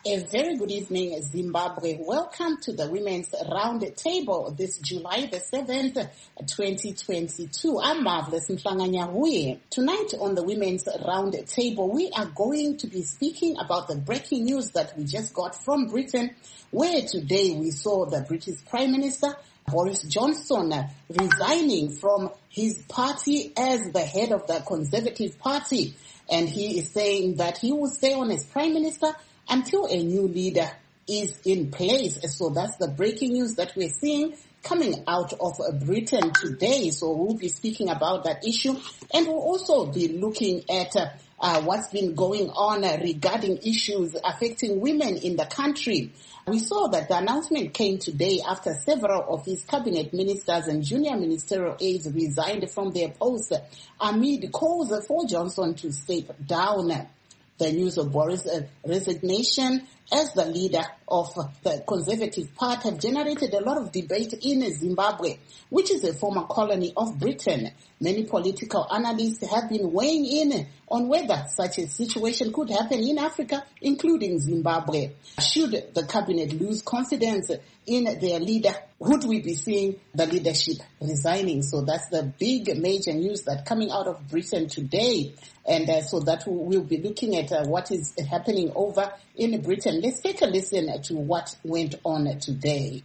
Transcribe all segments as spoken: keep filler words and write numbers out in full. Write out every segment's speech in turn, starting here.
A very good evening, Zimbabwe. Welcome to the Women's Round Table this July the seventh, twenty twenty-two. I'm Marvelous Mflanganyahuye. Tonight on the Women's Round Table, we are going to be speaking about the breaking news that we just got from Britain, where today we saw the British Prime Minister, Boris Johnson, resigning from his party as the head of the Conservative Party. And he is saying that he will stay on as Prime Minister until a new leader is in place. So that's the breaking news that we're seeing coming out of Britain today. So we'll be speaking about that issue, and we'll also be looking at uh, uh, what's been going on uh, regarding issues affecting women in the country. We saw that the announcement came today after several of his cabinet ministers and junior ministerial aides resigned from their posts amid calls for Johnson to step down. The news of Boris' uh, resignation as the leader of the Conservative Party have generated a lot of debate in Zimbabwe, which is a former colony of Britain. Many political analysts have been weighing in on whether such a situation could happen in Africa, including Zimbabwe. Should the cabinet lose confidence in their leader, would we be seeing the leadership resigning? So that's the big major news that coming out of Britain today. And uh, so that we'll be looking at uh, what is happening over in Britain. Let's take a listen to what went on today.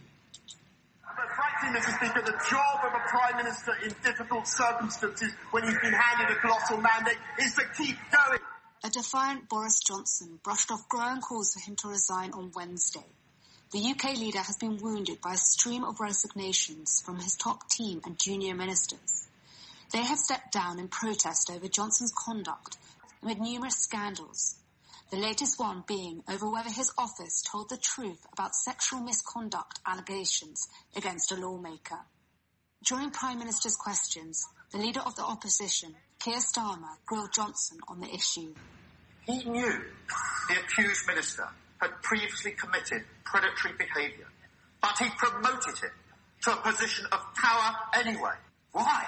But frankly, Mister Speaker, the job of a Prime Minister in difficult circumstances when he's been handed a colossal mandate is to keep going. A defiant Boris Johnson brushed off growing calls for him to resign on Wednesday. The U K leader has been wounded by a stream of resignations from his top team and junior ministers. They have stepped down in protest over Johnson's conduct amid numerous scandals, the latest one being over whether his office told the truth about sexual misconduct allegations against a lawmaker. During Prime Minister's questions, the leader of the opposition, Keir Starmer, grilled Johnson on the issue. He knew the accused minister had previously committed predatory behaviour, but he promoted him to a position of power anyway. Why?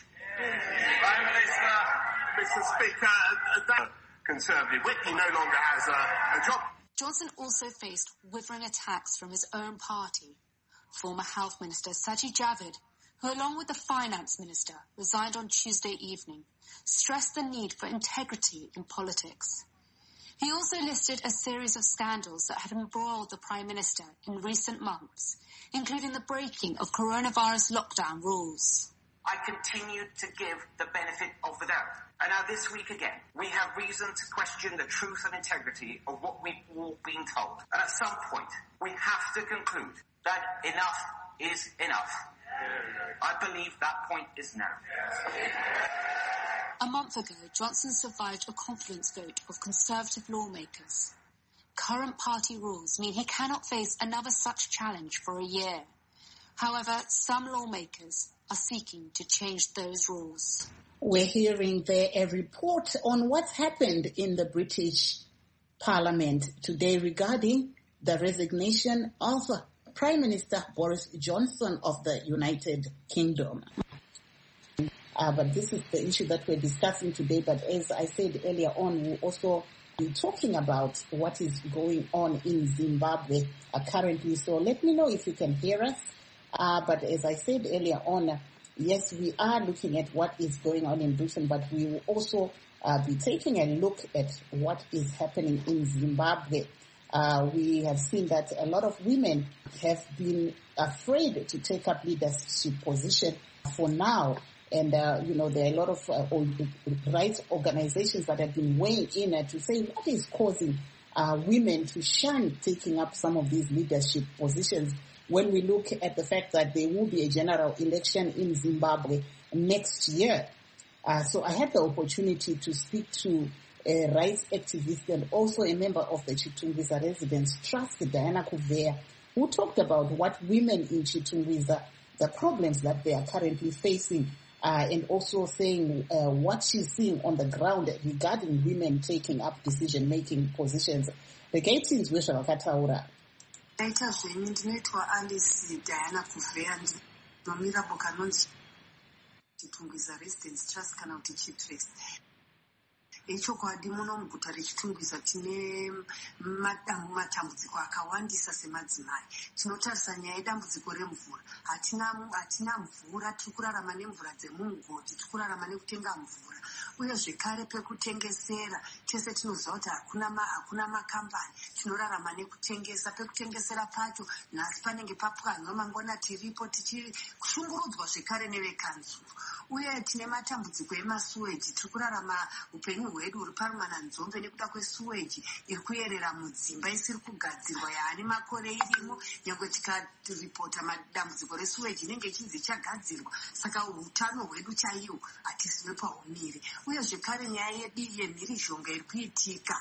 Prime Minister, Mister Speaker, that Conservative whip, he no longer has a, a job. Johnson also faced withering attacks from his own party. Former Health Minister Sajid Javid, who along with the Finance Minister resigned on Tuesday evening, stressed the need for integrity in politics. He also listed a series of scandals that had embroiled the Prime Minister in recent months, including the breaking of coronavirus lockdown rules. I continue to give the benefit of the doubt. And now this week again, we have reason to question the truth and integrity of what we've all been told. And at some point, we have to conclude that enough is enough. I believe that point is now. A month ago, Johnson survived a confidence vote of Conservative lawmakers. Current party rules mean he cannot face another such challenge for a year. However, some lawmakers are seeking to change those rules. We're hearing there a report on what's happened in the British Parliament today regarding the resignation of Prime Minister Boris Johnson of the United Kingdom. Uh, but this is the issue that we're discussing today. But as I said earlier on, we'll also be talking about what is going on in Zimbabwe uh, currently. So let me know if you can hear us. Uh, but as I said earlier on, yes, we are looking at what is going on in Britain, but we will also uh, be taking a look at what is happening in Zimbabwe. Uh, we have seen that a lot of women have been afraid to take up leadership position for now. And, uh, you know, there are a lot of uh, rights organizations that have been weighing in uh, to say what is causing uh, women to shun taking up some of these leadership positions when we look at the fact that there will be a general election in Zimbabwe next year. Uh, so I had the opportunity to speak to a rights activist and also a member of the Chitungwiza Residents Trust, Diana Kuvea, who talked about what women in Chitungwiza, the problems that they are currently facing, uh, and also saying uh, what she's seeing on the ground regarding women taking up decision-making positions. The Gatins wish vakataura. Ndaita zvenyu ndinoitwa Alice Diana Kuvea ndinomira boka nonzi Chitungwiza Residents Trust kana kuti Chitrust. Echokwadi muno muguta rechitungwiza tine matambudziko akawandisa semadzimai. Tinotarisa nyaya yedambudziko remvura. Hatina hatina mvura, tiri kurarama nemvura dzemumugodhi, tiri kurarama nekutenga mvura. Uye zvekare pekutengesera, tese tinoziva kuti hakuna hakuna makambani, tinorarama nekutengesa. Pekutengesera pacho nhasi panenge papwanywa mangwana tiripo tichishungurudzwa zvekare nevekanzuru. Uye tine matambudziko emasuweji, tiri kurarama upenyu hwedu huri parumana nzombe nekuda kwesuweji iri kuyerera mudzimba isiri kugadzirwa yaane makore irimo. Nyangwe tikaripota madambudziko resuweji inenge ichinzi ichagadzirwa, saka utano hwedu chaiwo hatisiwe pahumire. Uye zvekare nyaya yedu yemhirizhonga iri kuitika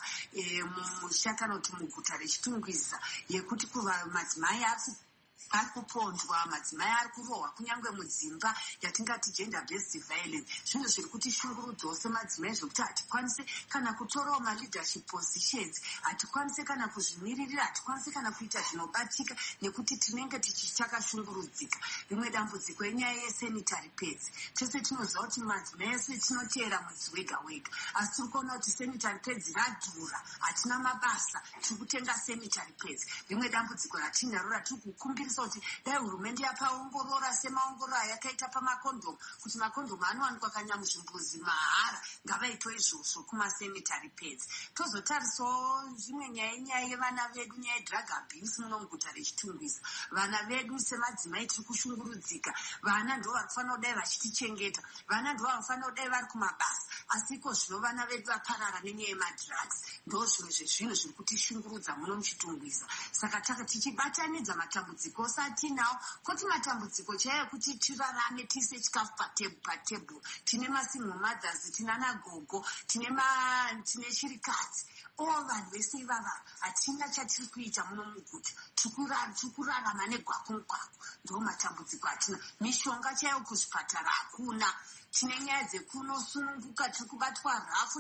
mumusha kana kuti muguta rechitungwiza yekuti kuva madzimai ari kupondwa, madzimai ari kurohwa kunyange mudzimba yatingati gender based violence. Zvinhu zviri kutishungurudzawo semadzimai zvokuti hatikwanisi kana kutorawo maleadership positions, hatikwanisi kana kuzvimiririra, hatikwanisi kana kuita zvinobatika nekuti tinenge tichakashungurudzika. Rimwe dambudziko enyaya yesanitary pads. Tese tinoziva kuti madzimai ese tinoteera mwedzi wega wega, asi tiri kuona kuti sanitary pads radhura, hatina mabasa, tiri kutenga sanitary pads. Rimwe dambudziko ratinaro ratiri kukumbirisa kuti dai hurumende yapaongorora semaongororo ayakaita pamakondomu, kuti makondomu anowanikwa kanyamuzvimbuzi mahara, ngavaitwe izvozvo kumasanitary pads. Tozotarisawo zvimwe nyaya nyaya yevana vedu, nyaya yedrug abuse muno muguta rechitungwiza. Vana vedu semadzimai tiri kushungurudzika. Vana ndo vari kufanira kudai vachitichengeta, vana ndo vanofanira kudai vari kumabasa, asi iko zvino vana vedu vaparara nenyaya yemadrugs. Ndo zvimwe zvezvinhu zviri kutishungurudza muno muchitungwiza. Saka taka tichibatanidza matambudziko satinawo, kuti matambudziko chaiyo kuti tirarame tise chikafu patebhuru. Tine masingle mothers, tinana gogo, tine tine chirikadzi. All vanhu vese ivava hatina chatiri kuita muno muguta, tiri kurarama negwaku mugwaku. Ndo matambudziko atina. Mishonga chaiyo kuzvipatara hakuna. Tine nyaya dzekunosununguka, tiri kubatwa rafu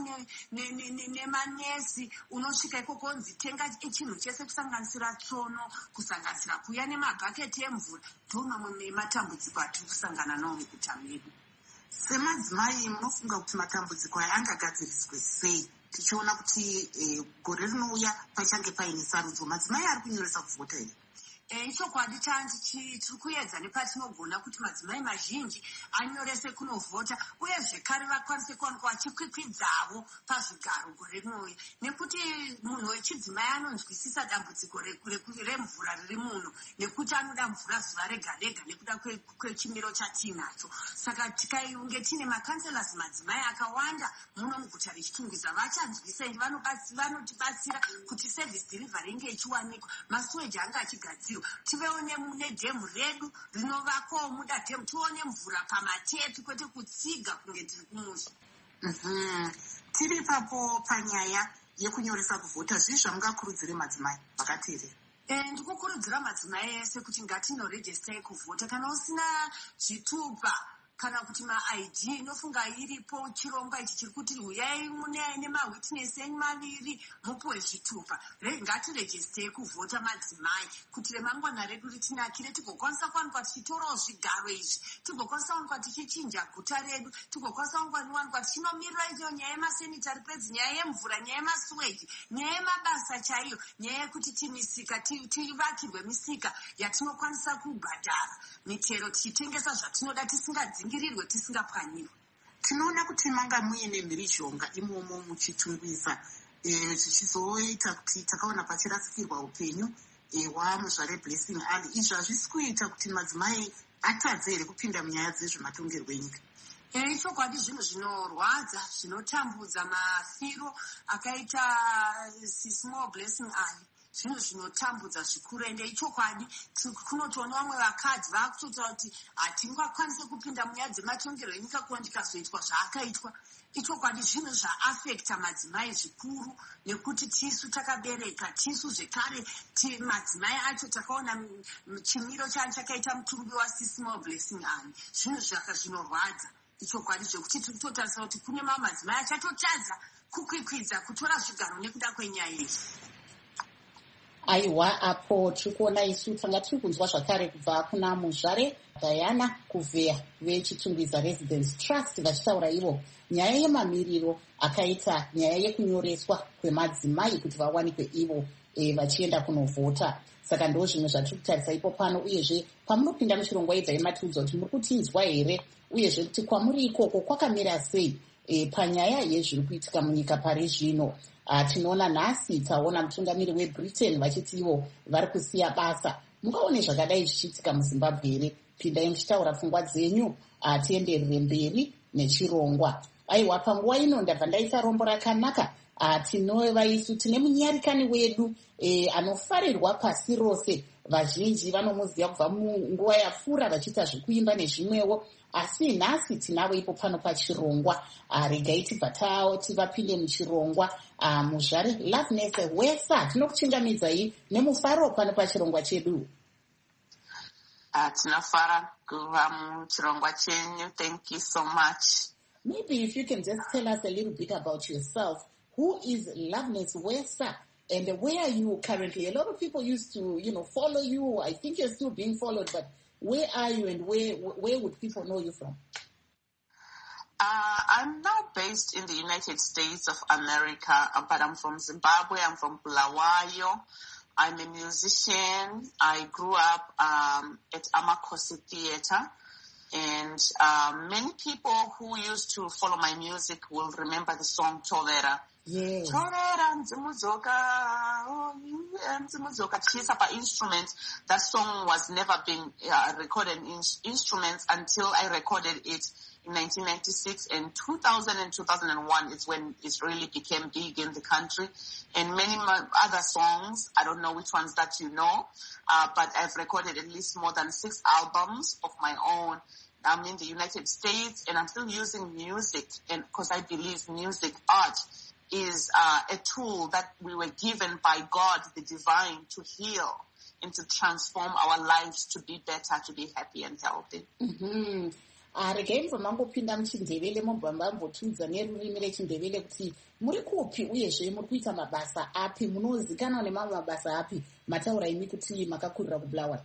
nemanesi. Unosvika ikoko kunzi tenga chinhu chese kusanganisira tsono, kusanganisira kuya nemabhaketi emvura. Ndo mamwe matambudziko atiri kusangana nawo muguta medu. Semadzimai munofunga kuti matambudziko aya angagadziriswe sei? Tichiona kuti gore rinouya pachange paine sarudzo, madzimai ari kunyoresa kuvhota here? Ichokwadi chanzi tiri kuedza nepatinogona kuti madzimai mazhinji anyorese kunovhota, uye zvekare vakwanise kuwanikwa vachikwikwidzavo pazvigaro gore rinouya, nekuti munhu wechidzimai anonzwisisa dambudziko remvura riri muno, nekuti anoda mvura zuva rega rega nekuda kwechimiro chatinacho. Saka tikaunge tine makanselas madzimai akawanda muno muguta rechitungwiza, vachanzwisa endi vanotibatsira kuti service delivery inge ichiwanikwa, masuweji anga achigadzirwa, tivewo nedhemu redu rinovakwawo muda dhemu, tione mvura pamatepi kwete kutsiga kunge tiri kumusha. Tiri ipapo panyaya yekunyoresa kuvhota, zvii zvamungakurudzire madzimai vakateerera? Ndikukurudzira madzimai ese kuti ngatinorejistai kuvhota. Kana usina zvitupa kana kuti ma-I D inofunga iripo chirongwa ichi chiri kuti uyai nemawitness enyu maviri mupuwe zvitupa. Ngatirejistei kuvhota madzimai kuti remangwana redu ritinakire, tigokwanisa kuwanikwa tichitorawo zvigaro izvi, tigokwanisa kuwanikwa tichichinja guta redu, tigokwanisa kuwanikwa tichinomirira icho nyaya yemasanitary pads, nyaya yemvura, nyaya yemasuweji, nyaya yemabasa chaiyo, nyaya yekuti timisika tivakirwe misika yatinokwanisa kubhadhara mitero tichitengesa zvatinoda tisingadzingirirwe, tisingapwanyirwe. Tinoona kuti manga muine mhirizhonga imomo muchitungwiza, zvichizoita kuti takaona pachirasikirwa upenyu hwamuzvare Blessing Ali. Izvi hazvisi kuita kuti madzimai atadze here kupinda munyaya dzezvematongerwo enyika? Ichokwadi zvinhu zvinorwadza, zvinotambudza, mafiro akaita Small Blessing Ali, zvinhu zvinotambudza zvikuru. Ende ichokwadi kunotoona vamwe vakadzi vakutotaura kuti hatingakwanisi kupinda munyaya dzematongerwo enyika kuva ndikazoitwa zvaakaitwa. Ichokwadi zvinhu zvaafekta madzimai zvikuru, nekuti tisu takabereka, tisu zvekare madzimai acho takaona chimiro chakaita mutumbi waSmall Blessing Ali. Zvinhu zvaka zvinorwadza ichokwadi zvekuti tiri kutotarisa kuti kune mamwe madzimai achatotadza kukwikwidza kutora zvigaro nekuda kwenyaya iyi. aiwa apo tiri kuona isu tanga tiri kunzwa zvakare kubva kuna muzvare Diana Kuvea vechitungwiza Residence Trust vachitaura ivo nyaya yemamiriro akaita nyaya yekunyoreswa kwemadzimai kuti vawanikwe ivo e, vachienda kunovhota. Saka ndo zvimwe zvatiri kutarisa ipo pano, uyezve pamunopinda muchirongwa ibva imatiudza kuti muri kutinzwa here, uyezve kuti kwamuri ikoko kwakamira sei e, panyaya yezviri kuitika munyika pari zvino. Uh, tinoona nhasi taona mutungamiri weBritain vachiti ivo vari kusiya basa. Mungaone zvakadai zvichiitika muZimbabwe here? Pindai muchitaura pfungwa dzenyu, uh, tienderere mberi nechirongwa. Aiwa, panguva ino ndabva ndaisa rombo rakanaka. Uh, tinova isu tine munyarikani wedu eh, anofarirwa pasi rose. Vazhinji vanomuziva kubva munguva yapfuura vachiita zvekuimba nezvimwewo, asi nhasi tinavo ipo pano pachirongwa. Uh, regai tibva tawo tivapinde muchirongwa. Uh, muzvare Loveness Wesa, tinokuchingamidzai nemufaro pano pachirongwa chedu. Uh, tinofara kuva muchirongwa chenyu. Thank you so much. Maybe if you can just tell us a little bit about yourself. Who is Loveness Wesa and where are you currently? A lot of people used to, you know, follow you. I think you're still being followed, but where are you and where where would people know you from? Uh, I'm now based in the United States of America, but I'm from Zimbabwe. I'm from Bulawayo. I'm a musician. I grew up um, at Amakosi Theatre. And um, many people who used to follow my music will remember the song Tovera. Yes. Tovera Nzimuzoka, oh, Nzimuzoka, Chisapa instrument. That song was never been uh, recorded in instruments until I recorded it in nineteen ninety-six, and two thousand and two thousand one is when it really became big in the country. And many other songs, I don't know which ones that you know, uh, but I've recorded at least more than six albums of my own. I'm in the United States and I'm still using music, and because I believe music, art, is uh, a tool that we were given by God, the divine, to heal and to transform our lives to be better, to be happy and healthy. Mm-hmm. Regai mvamangopinda muchindevele mobva mambotiudza nerurimi rechindevele kuti muri kupi uyezve muri kuita mabasa api, munozikanwa nemamwe mabasa api, mataura imi kuti makakurira kuBulawayo?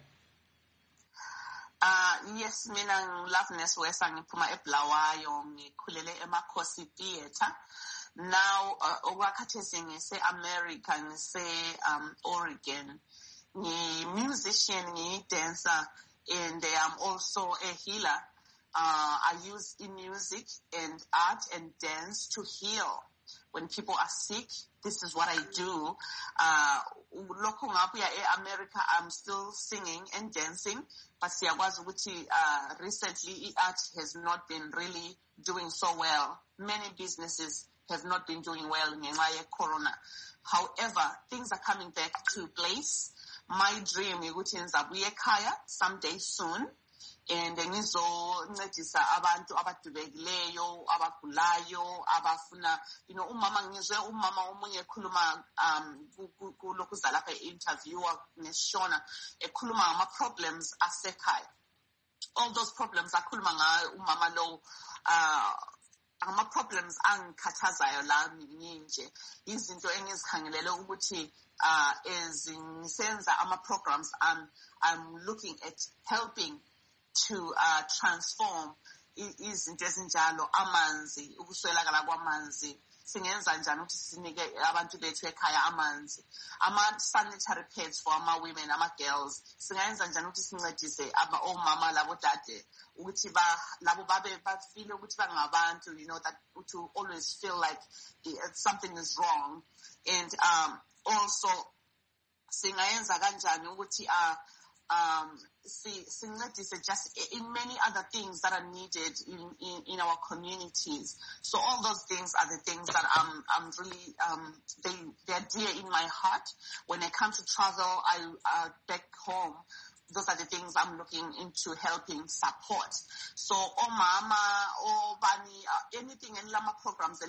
Uh, yes, mina Loveness Wesa ngiphuma eBulawayo, ngikhulele eMakosi Theatre. Now, okwakhathesi ngise-America, ngise um, Oregon. Ngi-musician, ngi-dancer, and I'm also a healer. Uh, I use in music and art and dance to heal. When people are sick, this is what I do. Uh, looking up here in America, I'm still singing and dancing, but uh, recently art has not been really doing so well. Many businesses have not been doing well in Corona. However, things are coming back to place. My dream is to someday soon. And ngizoncedisa abantu abadubekileyo, abagulayo, abafuna, you know, umama ngizwe umama omunye ekhuluma um kulokuzala lapha interviewer neshona ekhuluma ngama problems asekhaya. All those problems akhuluma ngayo umama lo uh ama problems angikhathazayo la nje, izinto engizikhangelele ukuthi uh ezingisenza ama programs I'm I'm looking at helping to uh, transform izinto ezinjalo, amanzi, ukuswelakala kwamanzi. Singenza njani ukuthi sinike abantu bethu ekhaya amanzi, ama sanitary pads for ama women, ama girls. Singenza njani ukuthi sincedise aba omama labo dade ukuthi ba labo babe bafile ukuthi bangabantu, you know, that to always feel like something is wrong. And um also singenza kanjani ukuthi uh um see just in many other things that are needed in, in, in our communities. So all those things are the things that I'm I'm really um they they're dear in my heart. When I come to travel, I uh, back home, those are the things I'm looking into helping support. So oh mama, oh bani, uh, anything in Lama programs,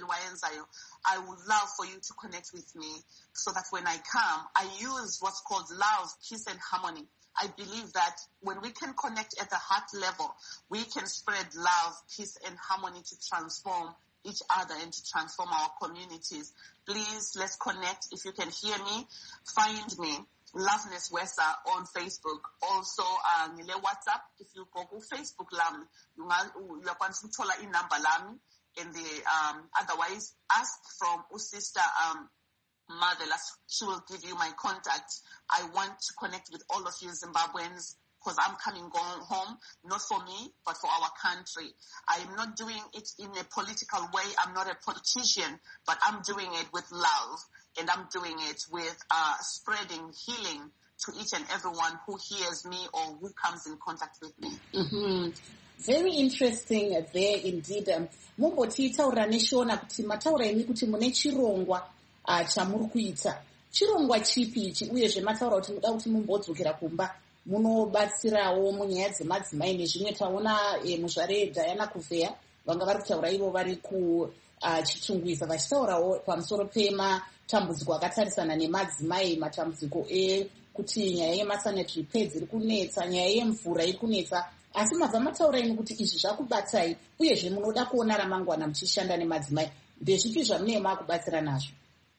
I would love for you to connect with me so that when I come, I use what's called love, peace and harmony. I believe that when we can connect at the heart level, we can spread love, peace, and harmony to transform each other and to transform our communities. Please, let's connect. If you can hear me, find me. Loveness Wesa on Facebook. Also, uh, ngile WhatsApp. If you go to Facebook lami, you are going to tola in number lami. And the, um, otherwise, ask from sister, um, Mother, she will give you my contact. I want to connect with all of you Zimbabweans because I'm coming going home, not for me, but for our country. I am not doing it in a political way. I'm not a politician, but I'm doing it with love. And I'm doing it with uh, spreading healing to each and everyone who hears me or who comes in contact with me. Mm-hmm. Very interesting there indeed. Mumboti taura neshona kuti mataura imi kuti mune chirongwa chamuri kuita. Chirongwa chipi ichi uyezve mataura kuti muda kuti mumbodzokera kumba munobatsirawo munyaya dzemadzimai nezvimwe. Taona muzvare Diana Kuvea vanga vari kutaura ivo vari kuchitungwiza vachitaurawo pamusoro pematambudziko akatarisana nemadzimai, matambudziko ekuti nyaya yemasanitary pads iri kunetsa, nyaya yemvura iri kunetsa. Asi mabva mataura imi kuti izvi zvakubatsai uyezve munoda kuona ramangwana muchishanda nemadzimai. Ndezvipi zvamunenge makubatsira nazvo?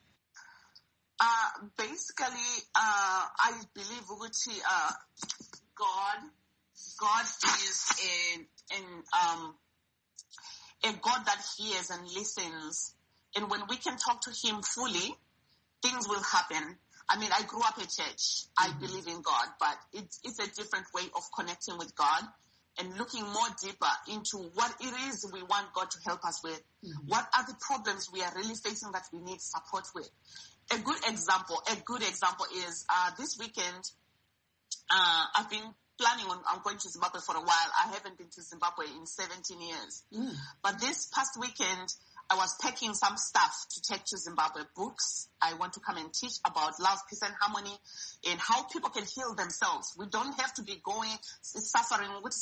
Uh, basically, uh, I believe ukuthi uh, God, God is a, an, um, a God that hears and listens. And when we can talk to him fully, things will happen. I mean, I grew up in church. I mm-hmm. believe in God, but it's, it's a different way of connecting with God and looking more deeper into what it is we want God to help us with. Mm-hmm. What are the problems we are really facing that we need support with? A good example, a good example is, uh, this weekend, uh, I've been planning on, I'm going to Zimbabwe for a while. I haven't been to Zimbabwe in seventeen years. Mm. But this past weekend, I was packing some stuff to take to Zimbabwe, books. I want to come and teach about love, peace, and harmony and how people can heal themselves. We don't have to be going, suffering. You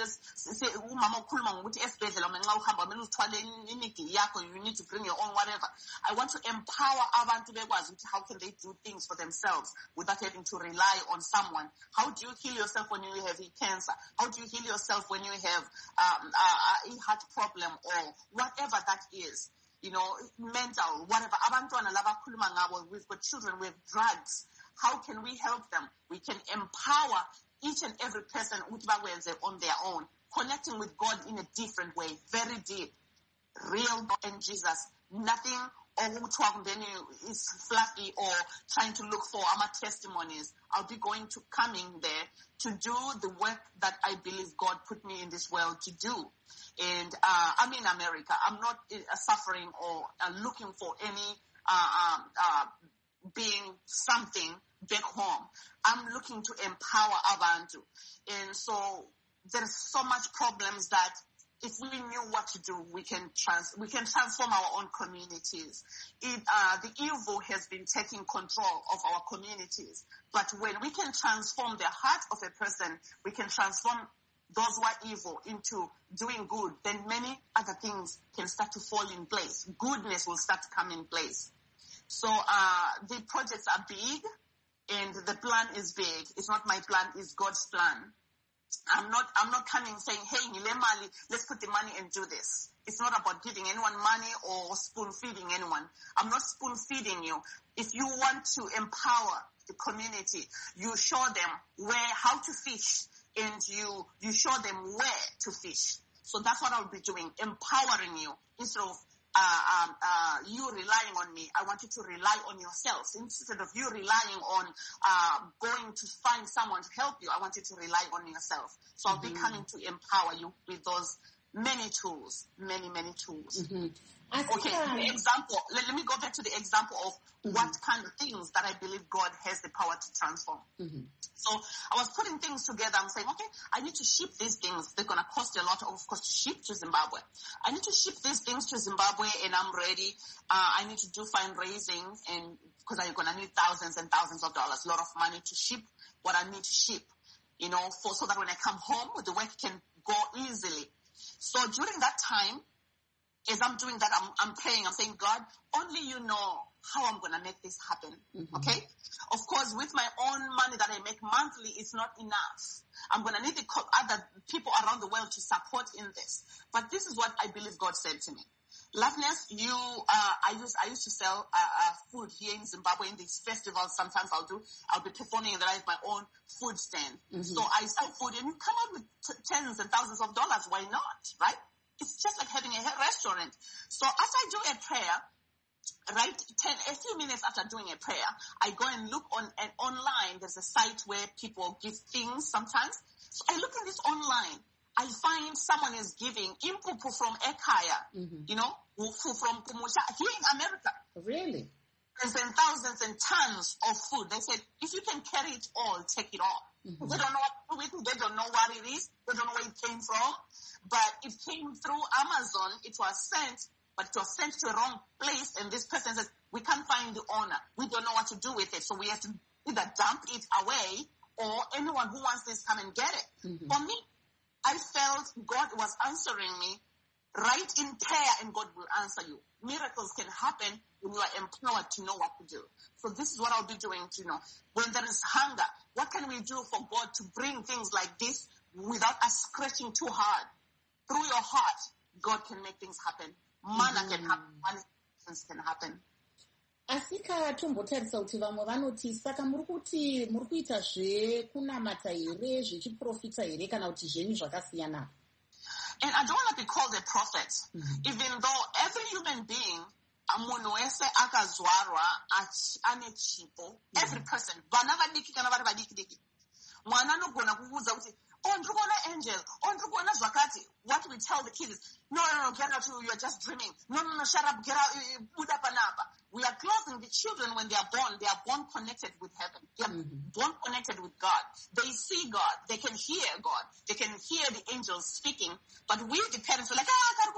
need to bring your own whatever. I want to empower abantu. How can they do things for themselves without having to rely on someone? How do you heal yourself when you have cancer? How do you heal yourself when you have um, a, a heart problem or whatever that is? You know, mental, whatever. We've got children with drugs. How can we help them? We can empower each and every person on their own, connecting with God in a different way, very deep, real God and Jesus. Nothing is fluffy or trying to look for our testimonies. I'll be going to coming there to do the work that I believe God put me in this world to do. And uh, I'm in America. I'm not uh, suffering or uh, looking for any uh, um, uh, being something back home. I'm looking to empower Abantu. And so there's so much problems that if we knew what to do, we can trans- we can transform our own communities. It, uh, the evil has been taking control of our communities. But when we can transform the heart of a person, we can transform those who are evil into doing good, then many other things can start to fall in place. Goodness will start to come in place. So uh, the projects are big, and the plan is big. It's not my plan, it's God's plan. I'm not, I'm not coming saying, hey, Nilemali, let's put the money and do this. It's not about giving anyone money or spoon feeding anyone. I'm not spoon feeding you. If you want to empower the community, you show them where, how to fish, and you, you show them where to fish. So that's what I'll be doing, empowering you instead of Uh, um, uh, you relying on me. I want you to rely on yourselves. Instead of you relying on uh, going to find someone to help you, I want you to rely on yourself. So I'll mm-hmm. be coming to empower you with those many tools, many, many tools. Mm-hmm. Okay, the example, let, let me go back to the example of mm-hmm. what kind of things that I believe God has the power to transform. Mm-hmm. So I was putting things together. I'm saying, okay, I need to ship these things. They're going to cost a lot, of course, to ship to Zimbabwe. I need to ship these things to Zimbabwe, and I'm ready. Uh, I need to do fundraising, and because I'm going to need thousands and thousands of dollars, a lot of money to ship what I need to ship, you know, for so that when I come home, the work can go easily. So during that time, as I'm doing that, I'm, I'm praying, I'm saying, God, only you know how I'm going to make this happen. Mm-hmm. Okay? Of course, with my own money that I make monthly, it's not enough. I'm going to need the co- other people around the world to support in this. But this is what I believe God said to me. Loveness, you, uh, I used, I used to sell, uh, uh, food here in Zimbabwe in these festivals. Sometimes I'll do, I'll be performing and I have my own food stand. Mm-hmm. So I sell food and you come out with t- tens and thousands of dollars. Why not? Right? It's just like having a restaurant. So after I do a prayer, right, ten, a few minutes after doing a prayer, I go and look on, and online, there's a site where people give things sometimes. So I look at this online. I find someone is giving impupu from Ekaya, mm-hmm. you know, from Kumusha, here in America. Really? Thousands and thousands and tons of food. They said, if you can carry it all, take it all. Mm-hmm. They don't know what to do with it. They don't know what it is. They don't know where it came from. But it came through Amazon. It was sent, but it was sent to the wrong place. And this person says, we can't find the owner. We don't know what to do with it. So we have to either dump it away or anyone who wants this, come and get it. Mm-hmm. For me, I felt God was answering me right in prayer, and God will answer you. Miracles can happen when you are empowered to know what to do. So this is what I'll be doing, you know. When there is hunger, what can we do for God to bring things like this without us scratching too hard? Through your heart, God can make things happen. Mana mm-hmm. can happen. Things can happen. Asika tombotarisa kuti vamwe vanoti saka muri kuti muri kuita zvekunamata here zvechiprofita here kana kuti zvenyu zvakasiyana. And I don't want to be called a prophet, mm-hmm. even though every human being, munhu wese akazvarwa ane chipo, every person, vana vadiki kana vari vadiki diki, mwana anogona kuudza kuti oh, ndiri kuona angel, oh, ndiri kuona zvakati. What we tell the kids is, no, no, no, get out, you're just dreaming. No, no, no, shut up, get out, buda panapa. We are closing the children when they are born. They are born connected with heaven. They are mm-hmm. born connected with God. They see God. They can hear God. They can hear the angels speaking. But we, the parents, are like,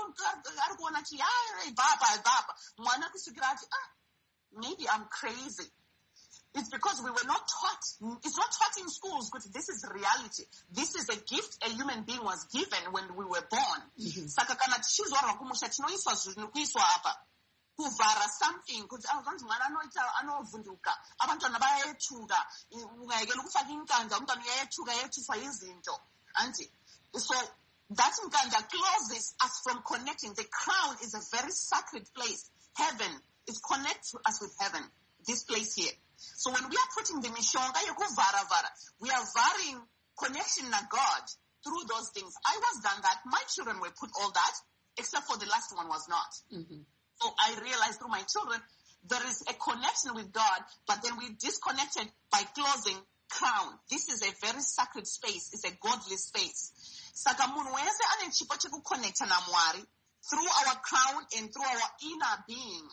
ah, maybe I'm crazy. It's because we were not taught. It's not taught in schools. But this is reality. This is a gift a human being was given when we were born. Saka kana tichizvarwa kumusha tinoiswa zvinhu kuiswa apa. Kuvhara something kuti vanzi mwana anoita anovhunduka. Abantwana bayayetuka. Ungayekela ukufaka inkanda umntwana uyayetuka yetuswa izinto. Anti. So that inkanda closes us from connecting. The crown is a very sacred place. Heaven is connect us with heaven. This place here. So when we are putting the mishonga yekuvhara vhara, we are varying connection to God through those things. I was done that. My children were put all that, except for the last one was not. Mm-hmm. So I realized through my children, there is a connection with God, but then we disconnected by closing crown. This is a very sacred space. It's a godly space. Saka munhu wese ane chipo chekukonnecta naMwari through our crown and through our inner being.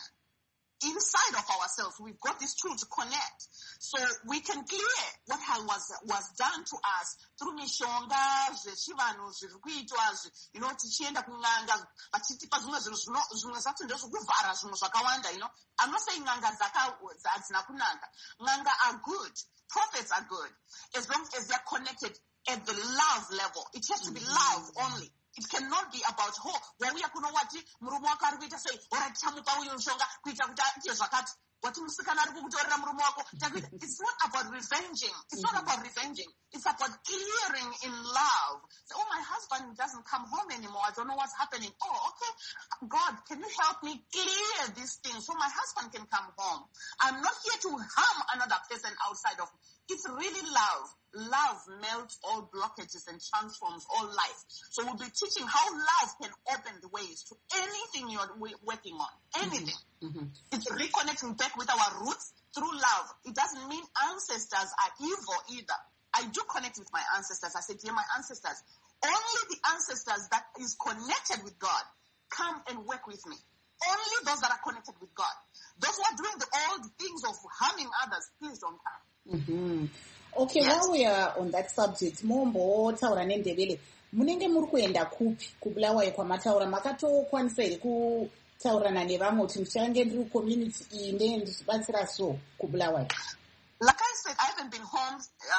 Inside of ourselves, we've got this tool to connect. So we can clear what was was done to us through mishonga, zvechivanu, zvirikuitwa, you know, tichienda kun'anga, vachitipa zvimwe zvinhu zvimwe zvacho ndezvokuvhara zvinhu zvakawanda, you know. I'm not saying n'anga hadzina kunaka. N'anga are good. Prophets are good. As long as they're connected at the love level. It has to be love only. It cannot be about, oh, wauya kuno wati, murume wako ari kuita sei, ora tichamupa uyu mushonga, kuita kuti aite zvakati. Wati musikana ari kukutorera murume wako. It's not about revenging. It's not about revenging. It's about clearing in love. So, oh, my husband doesn't come home anymore. I don't know what's happening. Oh, okay. God, can you help me clear this thing so my husband can come home? I'm not here to harm another person outside of me. It's really love. Love melts all blockages and transforms all life. So we'll be teaching how love can open the ways to anything you're working on. Anything. Mm-hmm. It's reconnecting back with our roots through love. It doesn't mean ancestors are evil either. I do connect with my ancestors. I said, dear, my ancestors, only the ancestors that is connected with God come and work with me. Only those that are connected with God. Those who are doing the old things of harming others, please don't come. Mm-hmm. Okay, yes. While we are on that subject, mombo taura nendebele, munenge muri kuenda kupi kubulawayo kwamataura makatokwanisa here kutaurana nevamwe kuti muchange ndiri community iyi ndendichibatsira so kubulawayo? Like I said, I haven't been home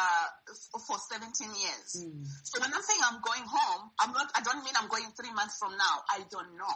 uh, for seventeen years. Mm. So when I'm saying I'm going home, I'm not. I don't mean I'm going three months from now. I don't know.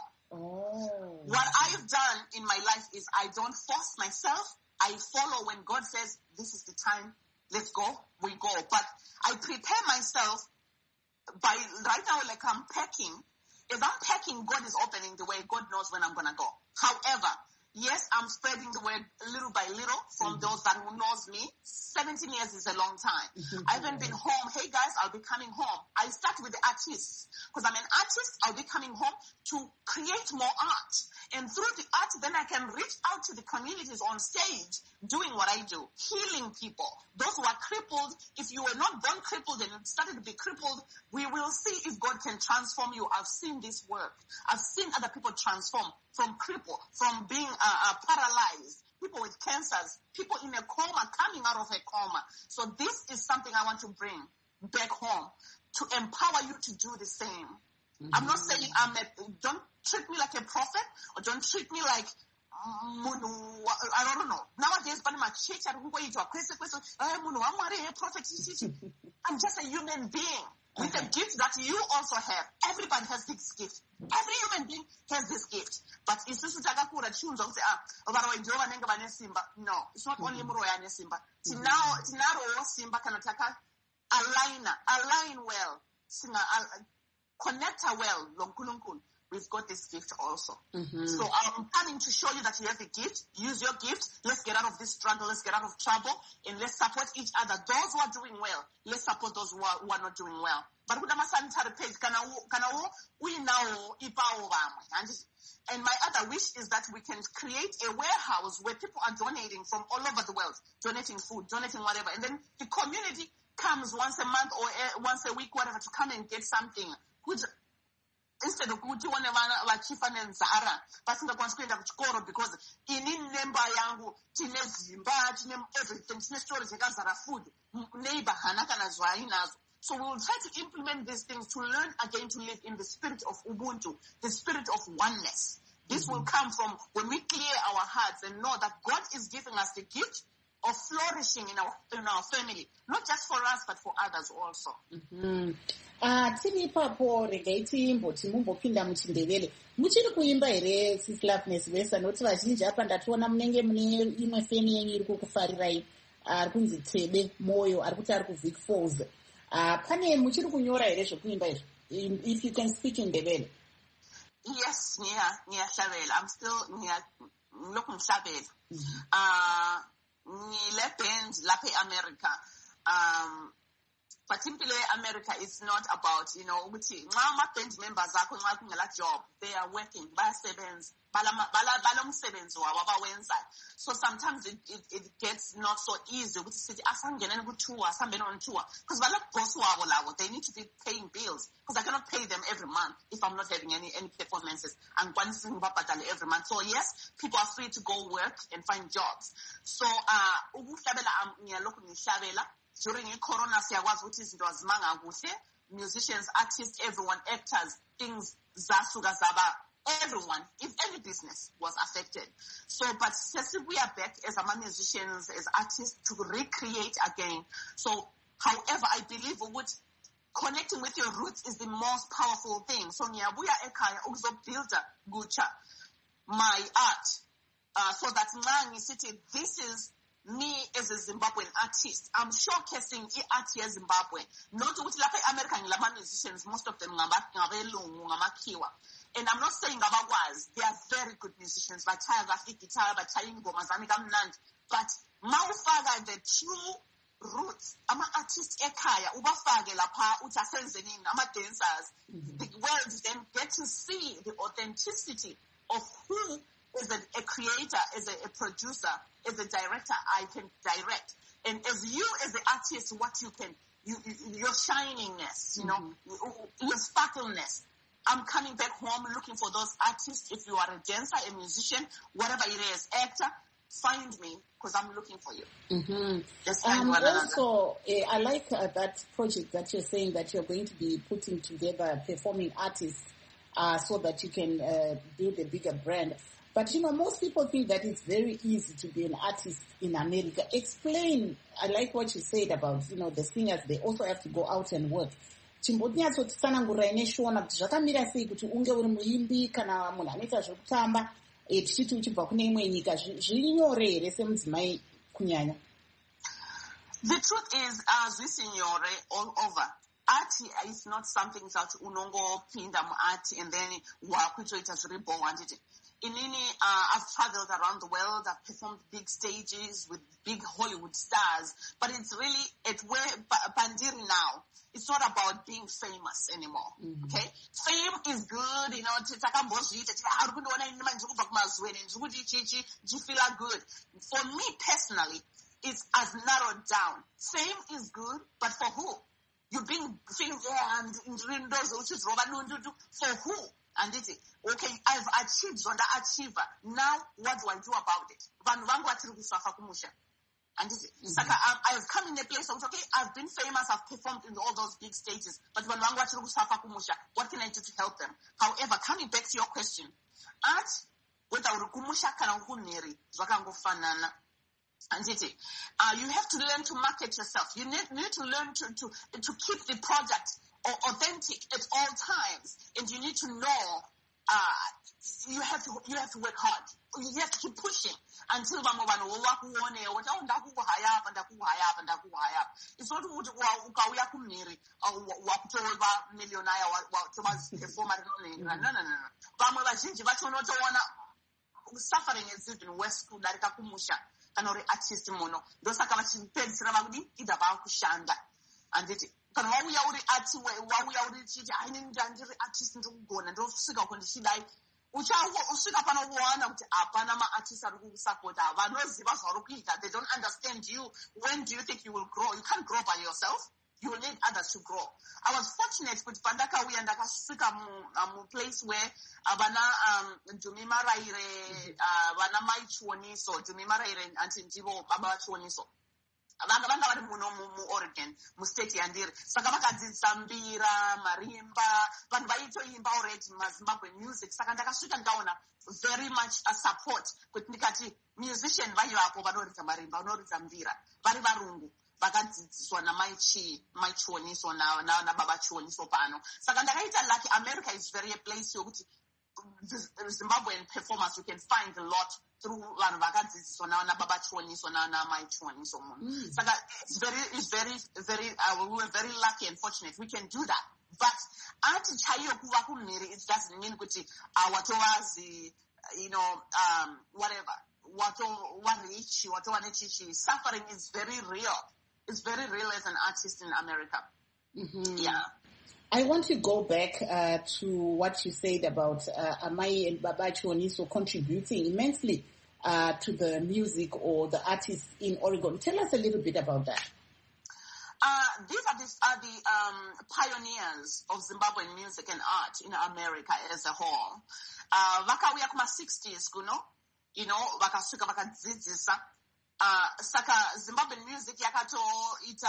Oh. What I've done in my life is I don't force myself. I follow when God says this is the time. Let's go. We go. But I prepare myself by right now, like I'm packing. If I'm packing, God is opening the way. God knows when I'm going to go. However, yes, I'm spreading the word little by little from mm-hmm. those that who knows me. seventeen years is a long time. Mm-hmm. I haven't been home. Hey guys, I'll be coming home. I start with the artists because I'm an artist. I'll be coming home to create more art. And through the art, then I can reach out to the communities on stage doing what I do, healing people. Those who are crippled, if you were not born crippled and started to be crippled, we will see if God can transform you. I've seen this work. I've seen other people transform from cripple, from being uh, uh, paralyzed, people with cancers, people in a coma, coming out of a coma. So this is something I want to bring back home to empower you to do the same. Mm-hmm. I'm not saying I'm a, don't treat me like a prophet or don't treat me like, I don't know. Nowadays, but my church, I'm just a human being with a gift that you also have. Everybody has this gift. Every human being has this gift. But it's just no, it's not only Muroya Simba. Now, Tinaro Simba can attack align, align well, connect well, Lonkulungun. We've got this gift also. Mm-hmm. So I'm planning to show you that you have a gift. Use your gift. Let's get out of this struggle. Let's get out of trouble. And let's support each other. Those who are doing well, let's support those who are, who are not doing well. But with my sanitary page, we now and my other wish is that we can create a warehouse where people are donating from all over the world, donating food, donating whatever. And then the community comes once a month or a, once a week, whatever, to come and get something. Which, instead of kuti one vachifa nenzara vasingakwanisi kuenda kuchikoro because ini nemba yangu tine zimba tine everything tine storage yakazara food neighbor hana kana zvainazo. So we will try to implement these things to learn again to live in the spirit of Ubuntu, the spirit of oneness. This mm-hmm. will come from when we clear our hearts and know that God is giving us the gift of flourishing in our in our family, not just for us but for others also. Mm-hmm. Ah, tiri papo regai timbo timumbopinda muchindevele muchiri kuimba here Sisi Loveness Vesa noti vazhinji apa ndationa munenge mune imwe femi yenyu iri kukufarirai ari kunzi Tebe Moyo ari kuti ari kuVic Falls. Ah, pane muchiri kunyora here zvekuimba izvo? If you can speak in Ndebele. Yes, nia nia Shabela. I'm still nia looking Shabela. Ah, ni le band lape America. Um Particularly America is not about, you know, my band members are job. They are working. So sometimes it, it, it gets not so easy. Because they need to be paying bills. Because I cannot pay them every month if I'm not having any, any performances. And every month. So yes, people are free to go work and find jobs. So, uh, during the corona, musicians, artists, everyone, actors, things, zasuga zaba, everyone, if any business was affected. So, but since we are back as musicians, as artists, to recreate again. So, however, I believe what connecting with your roots is the most powerful thing. So, we are ekaya also builder gucha, my art, uh, so that now city, this is me as a Zimbabwean artist. I'm showcasing the art here in Zimbabwe. Not with American musicians, most of them ngamakiwa. And I'm not saying about was. They are very good musicians. But but Maufaga, the true roots. I'm an artist ekaya. Ubafage lapa utasenzenin. I'm a dancers. The world then get to see the authenticity of who as a, a creator, as a, a producer, as a director, I can direct. And as you, as an artist, what you can, you, you, your shiningness, you know, mm-hmm. your sparkleness. I'm coming back home looking for those artists. If you are a dancer, a musician, whatever it is, actor, find me because I'm looking for you. Mm-hmm. Just find um, one also, uh, I like uh, that project that you're saying that you're going to be putting together performing artists uh, so that you can uh, build a bigger brand. But, you know, most people think that it's very easy to be an artist in America. Explain, I like what you said about, you know, the singers, they also have to go out and work. Chimbotnyatsotisanangura ineshona kuti zvakamira sei kuti unge uri muimbi kana munhu anoita zvekutamba tichiti uchibva kune imwe nyika zviri nyore here semudzimai kunyanya? The truth is, as we signore all over, art is not something that unongopinda mu-art and then wakutoita zviri bow handiti. Inini, uh, I've traveled around the world. I've performed big stages with big Hollywood stars, but it's really at where Pandiri now. It's not about being famous anymore. Mm-hmm. Okay, fame is good, you know. You feel good. For me personally, it's as narrowed down. Fame is good, but for who? You being feeling yeah, and in those which is for who? And it's okay, I've achieved on the achiever. Now, what do I do about it? And it's, mm-hmm. I've come in a place of, okay, I've been famous, I've performed in all those big stages, but what can I do to help them? However, coming back to your question, art, without kumusha kana kuneri, zvakangofanana. And it, uh, you have to learn to market yourself. You need, need to learn to, to, to keep the product authentic at all times, and you need to know uh you have to you have to work hard. You have to keep pushing until it's not ukauya kumiri wakutova millionaire performer no no no no vamwe vazhinji vacho unotoona suffering is even worse kudarika kumusha kana uri artist muno ndosaka vachipedzisira vakudi ida vakushanda anditi kana wauya uri ati wauya uri chiti aini ndandiri artist ndikugona ndosvika uko ndichidai uchawo usvika pano kuona kuti apana ma-artist ari kukusapota vanoziva zvauri kuita. They don't understand you. When do you think you will grow? You can't grow by yourself. You will need others to grow. I was fortunate kuti pandakauya ndakasvika mu-place where vana Jumima Raire, vana Mai Chioniso, Jumima Raire anti ndivo baba Chioniso. Vanga vanga vari muno mu-Oregon, mu-state yandiri. Saka vakadzidzisa mbira, marimba, vanhu vaitoimba already maZimbabwe music. Saka ndakasvika ndikaona very much a support. Kuti ndikati musician vaivapo vanoridza marimba, vanoridza mbira. Vari varungu. Vakadzidziswa namai Chi, Mai Chioniso na, na, na baba Chioniso pano. Saka ndakaita like America is very a place yokuti Zimbabwean performers you can find a lot through vanhu vakadzidziswa na baba Chioniso na na Mai Chioniso muno. Saka it's very it's very very uh, we were very lucky and fortunate we can do that. But ati chaiyo kuva kumhiri it doesn't mean kuti uh, watovazi you know um whatever wato warichi wato wanechichi. Suffering is very real. It's very real as an artist in America. Mm-hmm. Yeah. I want to go back uh, to what you said about uh, Amai and Baba Chioniso contributing immensely uh, to the music or the artists in Oregon. Tell us a little bit about that. Uh, these are, these are the um, pioneers of Zimbabwean music and art in America as a whole. Vakauya kuma sixties kuno, you know, vakasvika vakadzidzisa. Uh, saka Zimbabwean music yakato ita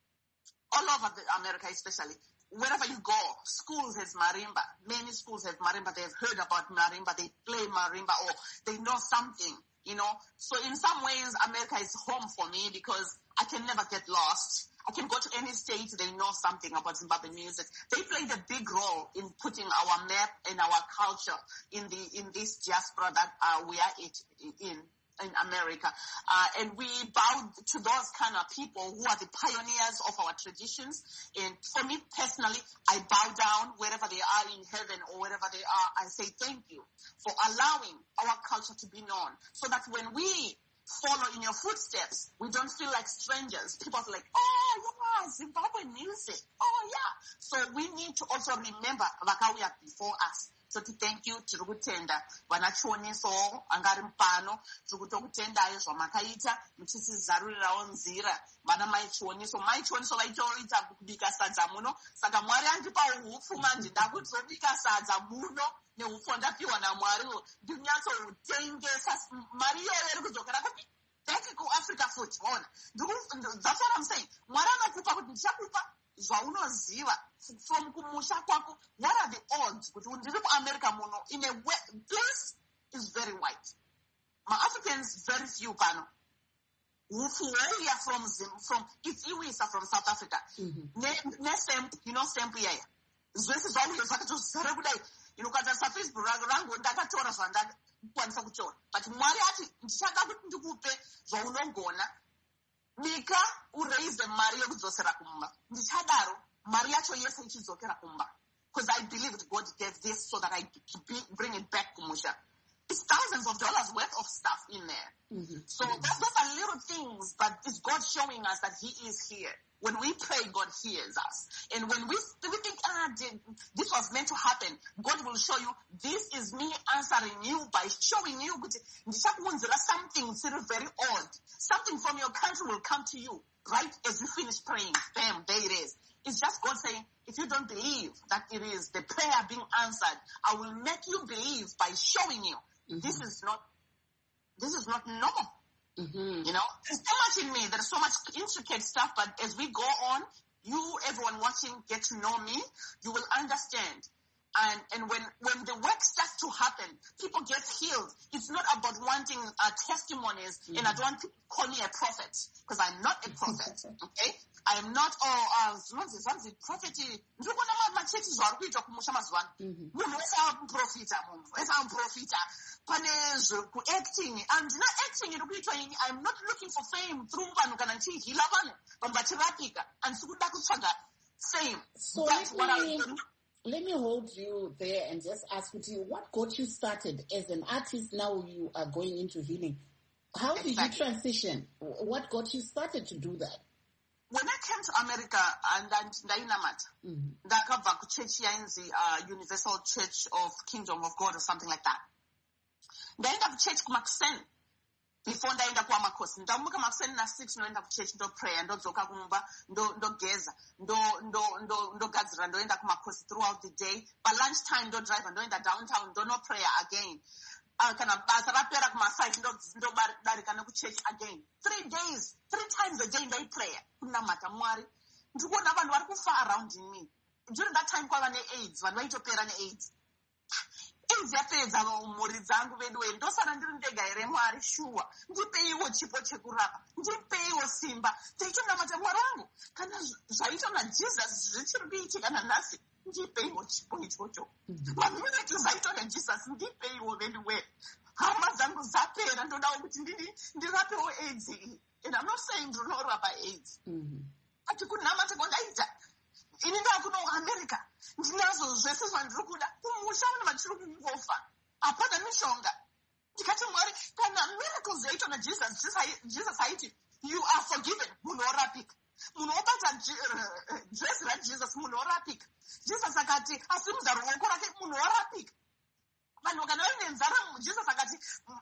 all over the America especially. Wherever you go, schools has marimba. Many schools have marimba. They've heard about marimba. They play marimba or they know something, you know. So in some ways, America is home for me because I can never get lost. I can go to any state. They know something about Zimbabwean music. They played a big role in putting our map and our culture in the, in this diaspora that uh, we are it, in. in America. Uh, and we bow to those kind of people who are the pioneers of our traditions. And for me personally, I bow down wherever they are in heaven or wherever they are. I say thank you for allowing our culture to be known so that when we follow in your footsteps, we don't feel like strangers. People are like, oh, yeah, Zimbabwean music. Oh, yeah. So we need to also remember Vakauya before us. So to thank you, tiri kutenda vana Chioniso angari mpano, tiri kutokutendayo zvamakaita muchisizarurirawo nzira vana Mai Chioniso. Mai Chioniso vaitoita kubika sadza muno, saka Mwari andipa upfuma ndakuzobika sadza muno neupfu ndapiwa naMwariwo ndinyatsotengesa mari iyoyo iri kudzokera kupi back kuAfrica futi. Ona that's what I'm saying. Mwari anokupa kuti ndichakupa zvaunoziva from kumusha kwako. What are the odds kuti ndiri kuAmerica muno in a place is very white. Ma-Africans very few pano. Upfu houya from from it's iwisa from South Africa. Mm-hmm. Ne ne stamp, you know stamp yaya. Zvese zvauya zvakatozara kudai. Inokatarisa Facebook rangu ndakatora zvandakwanisa kutora. But Mwari ati ndichada kuti ndikupe zvaunogona. Nika uraise mari yekudzosera kumba. Ndichadaro Mariacho yes ichizokera kumba. Because I believe that God gave this so that I be, bring it back kumusha. It's thousands of dollars worth of stuff in there. Mm-hmm. So mm-hmm. That's, those are little things, but it's God showing us that He is here. When we pray, God hears us. And when we, we think, ah, this was meant to happen, God will show you, this is me answering you by showing you something very odd. Something from your country will come to you, right? As you finish praying, bam, there it is. It's just God saying, if you don't believe that it is the prayer being answered, I will make you believe by showing you. Mm-hmm. This is not, this is not normal. Mm-hmm. You know, there's so much in me. There's so much intricate stuff, but as we go on, you, everyone watching, get to know me, you will understand. And, and when, when the work starts to happen, people get healed. It's not about wanting uh, testimonies, mm-hmm. and I don't want people to call me a prophet, because I'm not a prophet, okay? I am not, oh, uh, zvanzi prophet, ndikona machechi zvari kuitwa kumusha mazuva ano. Munhu wese amuprofita, munhu wese amuprofita. Pane zveku-acting, andina acting iri kuitwa ini. I'm not looking for fame through vanhu kana ndichihila vanhu, vanhu vachirapika. Handisi kuda kutsvaga fame. So That's what I was doing. Let me hold you there and just ask you, what got you started as an artist? Now you are going into healing. How did exactly. you transition? What got you started to do that? When I came to America, and ndainamata, ndakabva kuchechi yainzi Universal Church of Kingdom of God or something like that. Ndaenda kuchechi kumakuseni. Before ndaenda kuamakosi, ndamuka makuseni na six ndoenda kuchechi ndo prayer, ndodzoka kumba, ndo ndogeza, ndo ndo ndo ndogadzira, ndoenda kumakosi throughout the day. By lunchtime ndo drive, ndoenda downtown, ndo no prayer again. Uh, kana basa rapera kumasite ndo ndo darika nekuchechi again. Three days, three times a day ndai prayer. Kunamata Mwari. Ndikuona vanhu vari kufa around me. During that time kwava ne-AIDS, vanhu vaitopera ne-AIDS. AIDS yapedza mhuri dzangu vedu we ndosara ndiri ndega here Mwari shuwa. Ndipeiwo chipo chekurapa. Ndipeiwo simba. Teitonamata Mwari wangu. Kana zvaitwa naJesus zvichiri kuitika nanhasi. Ndipeiwo chipo ichocho. Vanhu vanoti zvaitwa naJesus ndipeiwo vedu we. Hama dzangu zapera ndodawo kuti ndini ndirapewo AIDS iyi. And I'm not saying do not rapa AIDS. Ati kunamata kondaita. Ini ndakuno America. Ndinazo zvese zvandiri kuda. Kumusha vanhu vachiri kungofa. Hapana mishonga. Ndikati Mwari, kana miracles yaitwa naJesus, Jesus haiti, you are forgiven. Munhu orapika. Munhu obata dress raJesus, munhu orapika. Jesus akati, asimudza ruoko rake, munhu orapika. Vanhu kana vaine nzara, Jesus akati,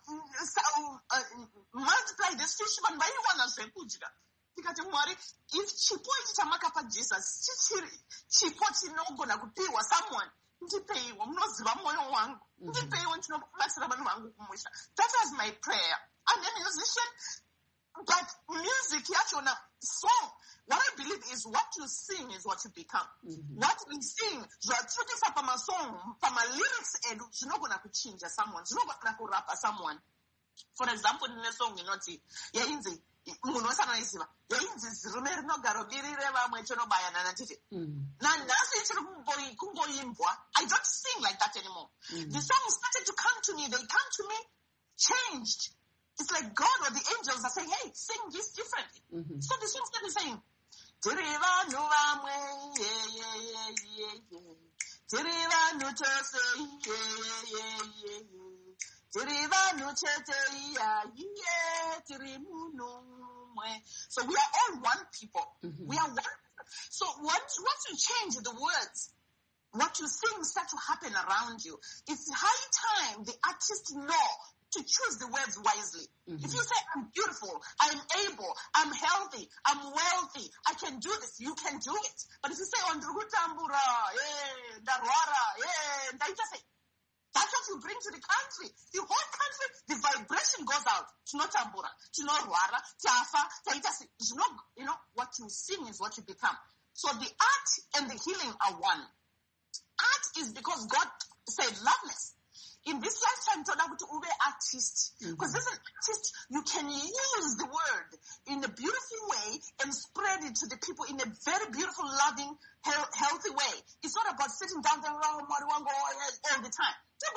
multiply this fish, vanhu vaiwana zvekudya. Tikati Mwari, if chipo ichi chamakapa Jesus, chichiri chipo chinogona kupiwa someone, ndipeiwo, munoziva mwoyo wangu. Ndipeiwo ndinobatsira vanhu vangu kumusha. That was my prayer. I'm a musician, but music yachona, song, what I believe is what you sing is what you become. Mm-hmm. What we sing, zvatsukisa pama song, pama lyrics edu, zvinogona kuchinja someone, zvinogona kurapa someone. For example, in a song inoti, yainzi, munhu wese anoiziva, yainzi zirume rinogara birire vamwe chinobaya nanatiti. Nanhasi ichiri kungoimbwa. I don't sing like that anymore. Mm-hmm. The song started to come to me. They come to me changed. It's like God or the angels are saying, hey, sing this differently. Mm-hmm. So the song started saying, Tiriva nuvamwe, yeah, yeah, yeah, yeah, yeah. Tiriva nutose, yeah, yeah, yeah, yeah. Tiriva nuchete, yeah, yeah, tirimunumwe. So we are all one people. Mm-hmm. We are one. So once, once you change the words, what you sing start to happen around you. It's high time the artist know to choose the words wisely. Mm-hmm. If you say, I'm beautiful, I'm able, I'm healthy, I'm wealthy, I can do this, you can do it. But if you say, Ondrugutambura, yeah, Darwara, yeah, Daitase, that's what you bring to the country. The whole country, the vibration goes out. It's not tambura, it's not Rwara, Tafa, Daitase. It's not, you know, what you sing is what you become. So the art and the healing are one. Art is because God said loveness. In this lifetime, told to ube artist. Because as an artist, you can use the word in a beautiful way and spread it to the people in a very beautiful, loving, he- healthy way. It's not about sitting down there all the time.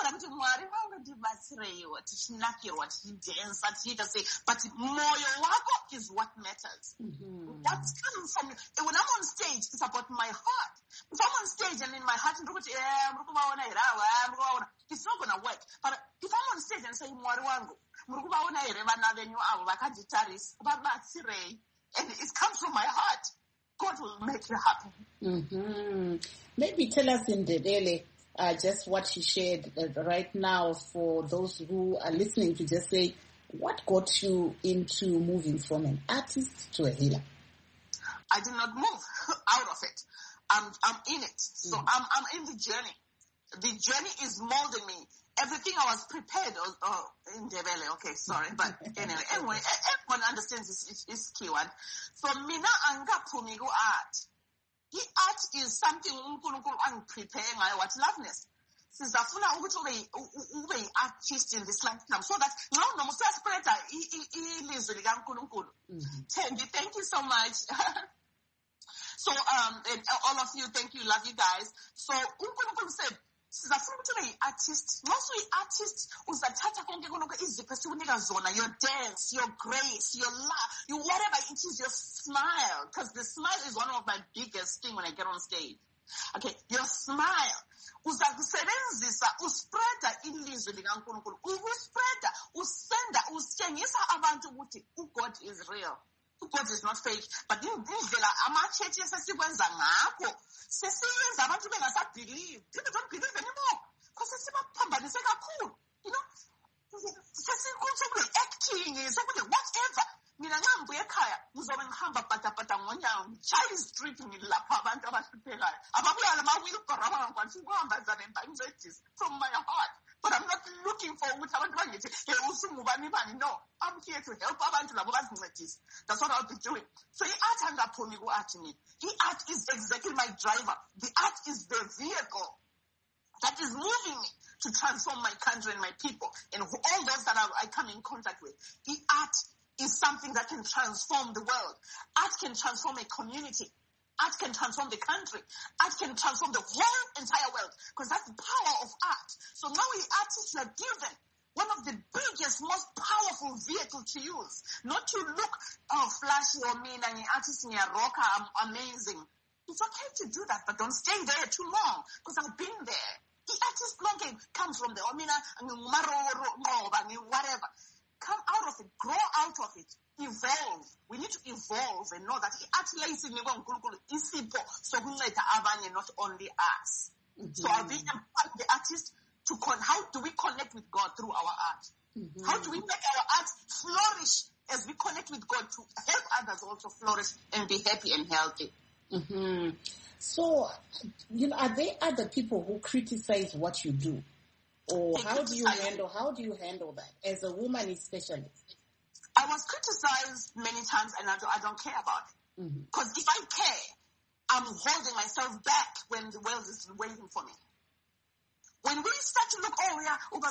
But moyo wako is what matters. Mm-hmm. That's coming from you. And when I'm on stage, it's about my heart. If I'm on stage and in my heart, it's not going to work. But if I'm on stage and say, and it comes from my heart, God will make you happy. Mm-hmm. Maybe tell us in Ndebele uh, just what she shared uh, right now for those who are listening, to just say, what got you into moving from an artist to a healer? I did not move out of it. I'm, I'm in it. So mm-hmm. I'm, I'm in the journey. The journey is molding me. Everything I was prepared uh, uh, in Ndebele, okay, sorry, but anyway, anyway, everyone understands this, this key one. So mina anga pumigo art. The art is something uNkulunkulu angiprepare ngayo what loveness. Sizafuna ukuthi ube ube artist in this lifetime, so that now no must spread ilizwi likaNkulunkulu. Tendi, thank you so much. So um and all of you, thank you, love you guys. So uNkulunkulu said, sizafuna ukuthi ube artist. Once we artist, uzathatha konke konke izipho esiunika zona, your dance, your grace, your laugh, your whatever it is, your smile, because the smile is one of my biggest thing when I get on stage. Okay, your smile. Uzakusebenzisa uspreada ilizwi likaNkulunkulu. Uspreada, usenda, usitshengisa abantu ukuthi God is real. God is not fake. But indlela ama-church esesikwenza ngakho, sesiyenza abantu bengasabelieve. People don't believe anymore. Because sesibaphambanise kakhulu. You know, sesikhuluma acting, sekude whatever. Mina nxa ngibuye ekhaya ngizobe ngihamba bhatapata ngonyawo ngitshaya istrip ngilapha abantu abahluphekayo ababuya lama-wheelbarrow abangakwanisi ukuhamba zanemba ngincedise from my heart. But I'm not looking for ukuthi abantu bangithi hey usungubani bani. No, I'm here to help abantu labo bazincedise. That's what I'll be doing. So i-art angaphumi ku-art ni. I-art is exactly my driver. The art is the vehicle that is moving me to transform my country and my people and all those that I come in contact with. The art is something that can transform the world. Art can transform a community. Art can transform the country. Art can transform the whole entire world, because that's the power of art. So now we artists are given one of the biggest, most powerful vehicle to use. Not to look oh, flashy or mean and artist in a rocker, I'm amazing. It's okay to do that, but don't stay there too long, because I've been there. The artist long comes from the omina, whatever. Come out of it, grow out of it, evolve. We need to evolve and know that is simple, so we let abanye, not only us. Mm-hmm. So I'll be the artist to con- how do we connect with God through our art? Mm-hmm. How do we make our art flourish as we connect with God to help others also flourish and be happy and healthy? Mm-hmm. So, you know, are there other people who criticize what you do? Or they how do you handle how do you handle that as a woman especially? I was criticized many times and I don't, I don't care about it. Because mm-hmm. if I care, I'm holding myself back when the world is waiting for me. When we start to look, oh yeah, oh,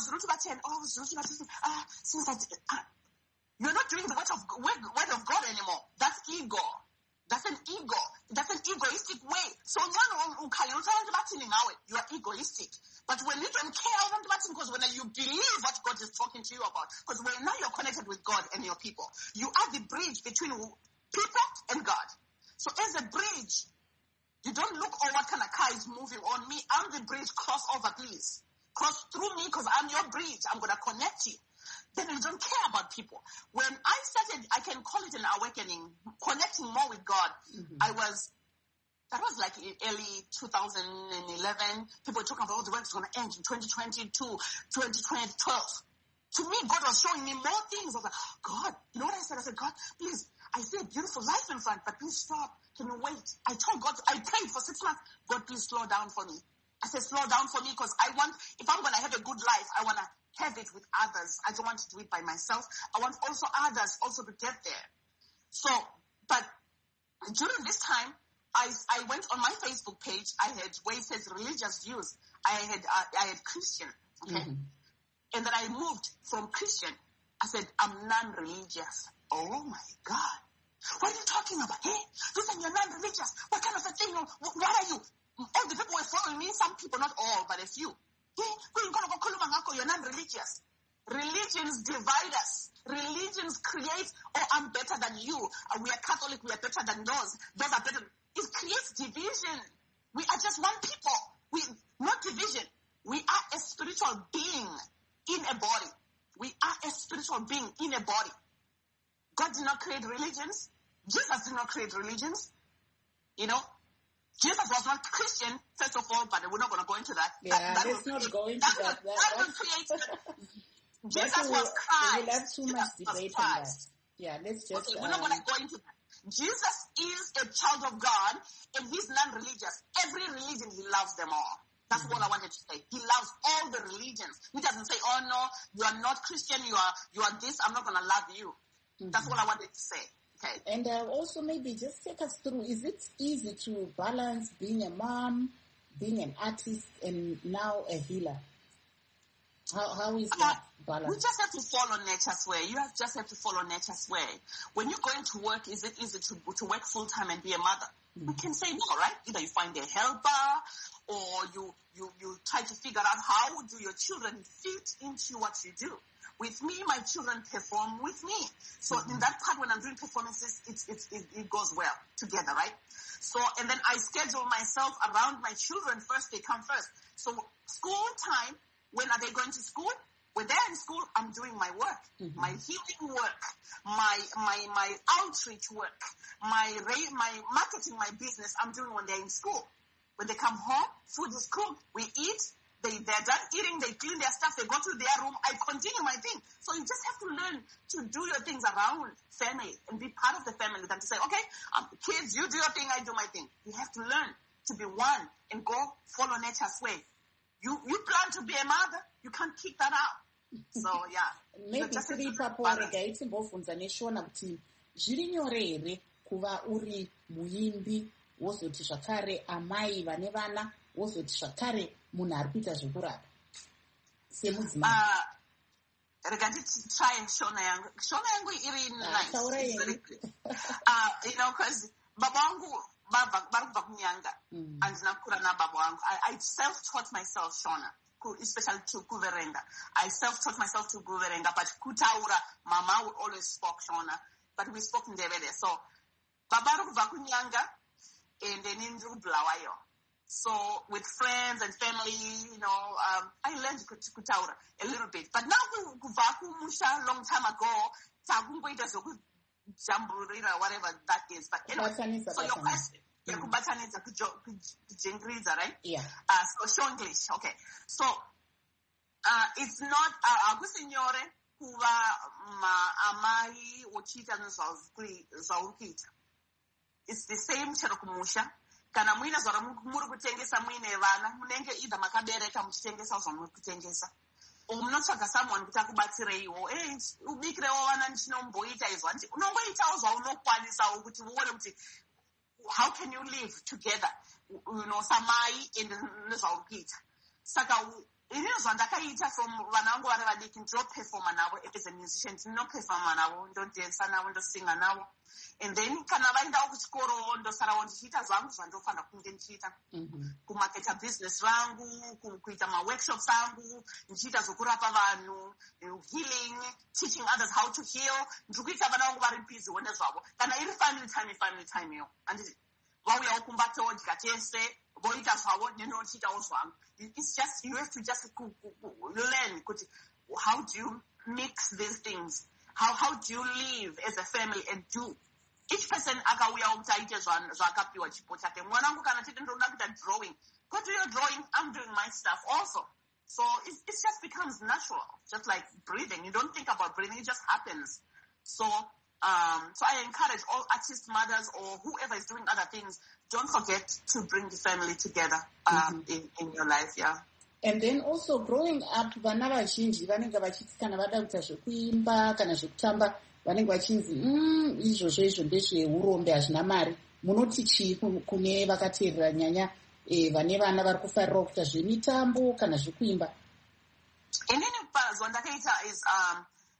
uh, since that, uh, you're not doing the word of, word, word of God anymore. That's ego. That's an ego. That's an egoistic way. So you are egoistic. But when you don't care, because when you believe what God is talking to you about, because when now you're connected with God and your people, you are the bridge between people and God. So as a bridge, you don't look, oh, what kind of car is moving on me. I'm the bridge. Cross over, please. Cross through me, because I'm your bridge. I'm going to connect you. Then you don't care about people. When I started, I can call it an awakening, connecting more with God. Mm-hmm. I was, that was like in early two thousand eleven. People were talking about, oh, the world is going to end in twenty twenty-two, twenty twelve. To me, God was showing me more things. I was like, God, you know what I said? I said, God, please, I see a beautiful life in front, but please stop. Can you wait? I told God, I prayed for six months. God, please slow down for me. I said, slow down for me, because I want, if I'm going to have a good life, I want to have it with others. I don't want to do it by myself. I want also others also to get there. So, but during this time, I, I went on my Facebook page. I had where it says religious views. I had, uh, I had Christian. Okay. Mm-hmm. And then I moved from Christian. I said, I'm non-religious. Oh my God. What are you talking about? Hey, listen, you're non-religious. What kind of a thing? What, what are you? All the people were following me, some people, not all, but a few. Hey, you're non-religious. Religions divide us. Religions create, oh, I'm better than you. Uh, we are Catholic, we are better than those. Those are better. It creates division. We are just one people. We not division. We are a spiritual being in a body. We are a spiritual being in a body. God did not create religions. Jesus did not create religions. You know, Jesus was not Christian, first of all, but we're not going to go into that. Yeah, that, that let's not create, go into that. that. That, that, that will create. Jesus will, was Christ. We'll have too much Jesus debate on that. Yeah, let's just... Okay, um, we're not going to go into that. Jesus is a child of God, and he's non-religious. Every religion, he loves them all. That's mm-hmm. what I wanted to say. He loves all the religions. He doesn't say, oh, no, you are not Christian, you are you are this, I'm not going to love you. Mm-hmm. That's what I wanted to say. Okay. And uh, also maybe just take us through, is it easy to balance being a mom, being an artist, and now a healer? How How is that uh, balance? We just have to follow nature's way. You have just have to follow nature's way. When you're going to work, is it easy to to work full-time and be a mother? Mm-hmm. We can say no, right? Either you find a helper, or you, you, you try to figure out how do your children fit into what you do. With me, my children perform with me. So mm-hmm. in that part, when I'm doing performances, it's, it's, it, it goes well together, right? So, and then I schedule myself around my children first. They come first. So school time, when are they going to school? When they're in school, I'm doing my work, mm-hmm. my healing work, my, my, my outreach work, my, my marketing, my business, I'm doing when they're in school. When they come home, food is cooked, we eat, they, they're done eating, they clean their stuff, they go to their room, I continue my thing. So you just have to learn to do your things around family and be part of the family than to say, okay, um, kids, you do your thing, I do my thing. You have to learn to be one and go follow nature's way. You, you plan to be a mother, you can't kick that out. So yeah. Maybe tiri papo rega itimbovunza neshona kuti zviri nyore here kuva uri muimbi wozoti zvakare amai vane vana wozoti zvakare munhu ari kuita zvekurapa semudzimai. Uh, rega try shona yangu. Shona yangu iri nice. Taura yenyu. Uh, you know, because baba wangu baba barikubva kunyanga andina kukura nababa wangu. I, I self-taught myself Shona. Especially to Kuverenga. I self-taught myself to Kuverenga, but Kutaura, Mama would always spoke Shona, but we spoke in Devede. So, Babaru Vakunyanga, and then in Blawayo. So, with friends and family, you know, um, I learned Kutaura a little bit. But now, Vaku Musha, long time ago, Tagungo does a good jamboree, whatever that is. But anyway, so your question. Mm. Right? Yeah. Uh, so Shonglish, okay. So uh, it's not uh akusinyore kuva ma amai uchita nezvaurikuita. It's the same chero kumusha. Kana muina zvara muri kutengesa muine vana munenge either makabereka muchitengesa zvamuri kutengesa. Or munotsvaga someone kuti akubatsireiwo. Eh, ubikirewo vana ndichinomboita izvo. Unongoitawo zvaunokwanisawo kuti uone kuti how can you live together? You know, samai and nezvaurikuita. Saka ini zvandakaita from vana vangu vari vadiki ndopefoma navo as a musician, ndinopefoma navo, ndodhensa navo, ndosinga navo. And then kana vaendawo kuchikoro ndosarawo ndichiita zvangu zvandofanira kunge ndichiita. Kumaketa business rangu, kuita ma-workshops angu, ndichiita zvokurapa vanhu, healing, teaching others how to heal. Ndikuita vana vangu vari busy nezvavo. Kana iri family time, family time yo. Anditi vauyawo kumba todya tese, voita zvavo, nenochiitawo zvangu. It's just, you have to just learn how do you mix these things? How how do you live as a family and do? Each person akauya kuti aite zvakapiwa chipo chake. Mwanangu kana titi ndoda kuita drawing. Go do your drawing, I'm doing my stuff also. So it, it just becomes natural, just like breathing. You don't think about breathing, it just happens. So um, so I encourage all artist mothers or whoever is doing other things, don't forget to bring the family together um, mm-hmm. in, in your life, yeah. And then also growing up, vana vazhinji vanenge vachiti kana vada kuita zvekuimba kana zvekutamba vanenge vachinzi mm, izvozvo izvo ndezveurombe hazvina mari. Munoti chii kune vakateerera nyanya eh, vane vana vari kufarira kuita zvemitambo kana zvekuimba? Inini zvandakaita is um,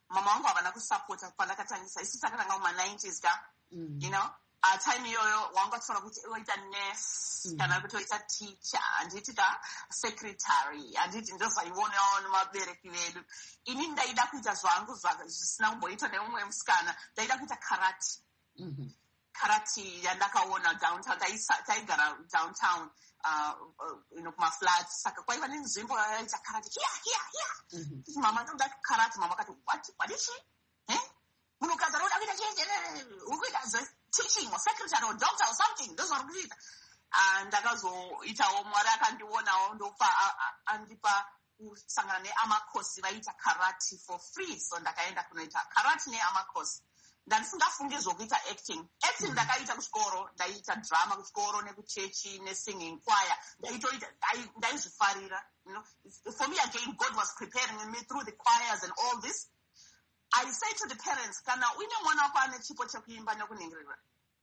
mama wangu havana kusapota pandakatangisa isi takatanga kuma nineties ka Mm. you know uh, time iyoyo wanga ationa kuti oita nurse Mm. kana kuti oita teacher anditi ka secretary anditi ndozvaionawo nemabereki vedu ini ndaida kuita zvangu zvisina kumboitwa neumwe musikana ndaida kuita karate Mhm. karate yandakaona downtown taisa- taigara downtown uh, uh, you know kumaflats saka kwaiva nenzvimbo yaita karate hiya hiya hiya Mhm. Kuti mama ndoda karate mama akati what what is she eh munhukadzi anoda kuita chii uri kuita teaching or secretary or doctor or something ndozvari kuita Ah, ndakazoitawo mwari akandionawo ndopa a- a- andipa kusangana neamakosi vaita karate for free so ndakaenda kunoita karate neamakosi ndandisingafungi zvokuita acting acting ndakaita kuchikoro ndaiita drama kuchikoro nekuchechi nesinging choir ndaitoita ndai- ndaizvifarira you know for me again God was preparing me through the choirs and all this. I say to the parents kana uine mwana wako ane chipo chekuimba nekuningirira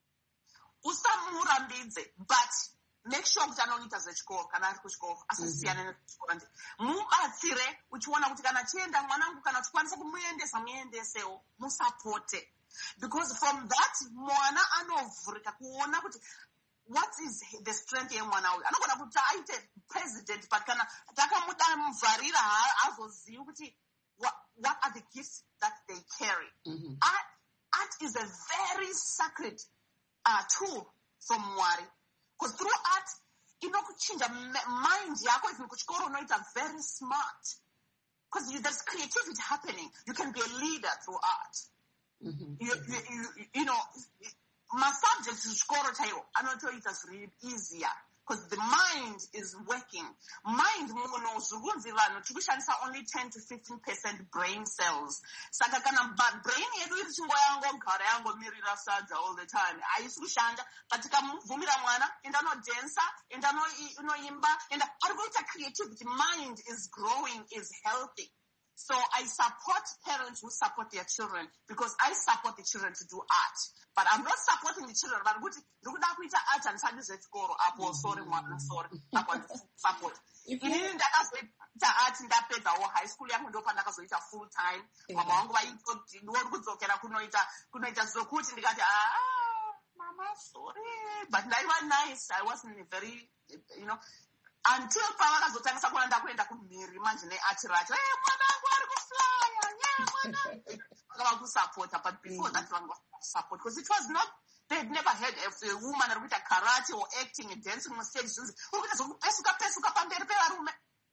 usamurambidze but make sure kuti anoita zvechikoro kana ari kuchikoro asasiyana nekuchikoro ndi mubatsire uchiona kuti kana chienda mwanangu kana uchikwanisa kumuendesa muendesewo musapote because from that mwana anovhurika kuona kuti what is the strength yemwana uyu anogona kuti aite president but kana takamudamuvharira hazozivi kuti what, what are the gifts that they carry. Mhm. art, art is a very sacred uh, tool from Mwari. Because through art, inokuchinja mind yako if kuchikoro unoita very smart. Because there's creativity happening. You can be a leader through art. Mhm. You, you, you, you know, my subjects kuchikoro chaiwo anotoita zviri easier. Because the mind is working. Mind muno zvikunzi vanhu tikushandisa only ten to fifteen percent brain cells. Saka kana ba- brain yedu iri chingoyangogara yangomirira sadza all the time. Haisi kushanda. But tikamubvumira mwana, enda nodensa, enda no- unoimba, enda ari kuita creativity. Mind is growing, is healthy. So I support parents who support their children because I support the children to do art. But I'm not supporting the children. But kuti ndikuda kuita art and studies zvechikoro apo sorry mwana sorry apo support. If you- Inini ndakazoita art ndapedzawo high school yangu ndo pandakazoita full time. Mama wangu vaitoti ndiwori kudzokera kunoita kunoita zvokuti ndikati ah mama sorry but ndaiva nice. I wasn't very you know until pavakazotangisa kuenda kuenda kumhiri manje neati racho eh mwanangu ari kuflya yeah mwanangu vakava kusupporta but before that vanga support because it was not they had never heard of a woman ari kuita karate or acting and dancing on stage zvinzi uri kuita zvokupesuka pesuka pamberi pevarume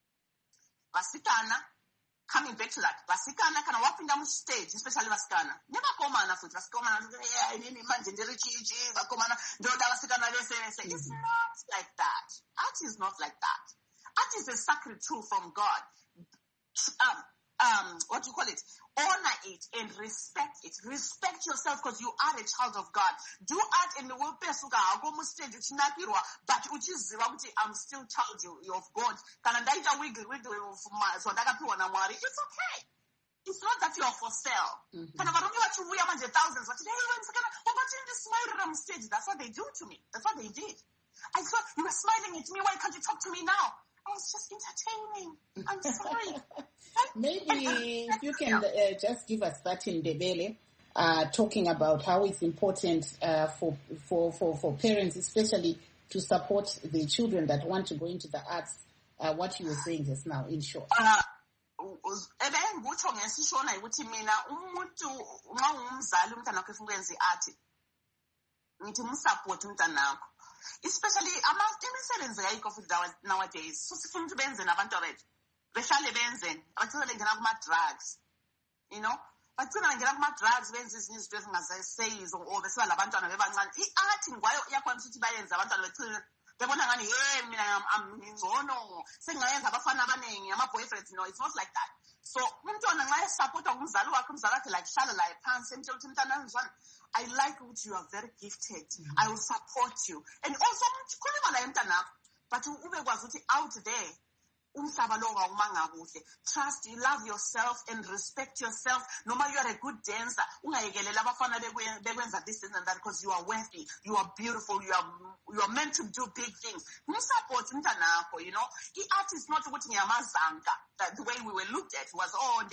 vasikana coming back to that vasikana kana wapinda mustage especially vasikana nevakomana futi vasikana yeah inini manje ndiri chichi vakomana ndoda vasikana vese vese it's not like that. Art is not like that. Art is a sacred tool from God. Um, um, what do you call it? Honor it and respect it. Respect yourself because you are a child of God. Do art in the world, but uchiziva kuti I'm still child of God. Kana ndaita wiggle wiggle so ndakapiwa naMwari. It's okay. It's not that you are for sale. Kana varume vachiuya manje thousands vachiti hey wenzikana wabatindismairira mustage. That's what they do to me. That's what they did. I thought you were smiling at me. Why can't you talk to me now? I was just entertaining. I'm sorry. Maybe if you can uh, just give us that in Ndebele, uh, talking about how it's important uh, for, for, for, for parents, especially to support the children that want to go into the arts, uh, what you were saying just now, in short. Uh, ebengikutsho ngesishona ukuthi mina umuntu uma ungumzali umntana wakho efuna ukwenza i-art ngithi msupport umntanakho especially imisebenzi yayikho futhi nowadays so sifuna ukuthi benze nabantu abethu behlale benzeni abagcina bengena kuma-drugs you know bagcina bengena kuma-drugs benze ezinye izinto ezingazeseyizo or besiba labantwana bebancane i-art ngwayo iyakwanisa ukuthi bayenze abantwana becine bebona ngani ye mina ngingcono sengingayenza abafana abaningi ama-boyfriends no it's not like that so umntwana nxa esupportwa ngumzali wakhe umzali wakhe like hlala laye phansi emtshela ukuthi mntana njani I like what you are very gifted. Mm-hmm. I will support you. And also, khuluma la mntanakho, but ube kwazi ukuthi out there, umhlaba lo awumanga kuhle. Trust, you love yourself and respect yourself. No matter you are a good dancer, ungayekelela abafana bekwenza this and that, because you are worthy, you are beautiful, you are you are meant to do big things. Support umntanakho, you know. Art is not ukuthi ngiyamazanga. That the way we were looked at was, oh,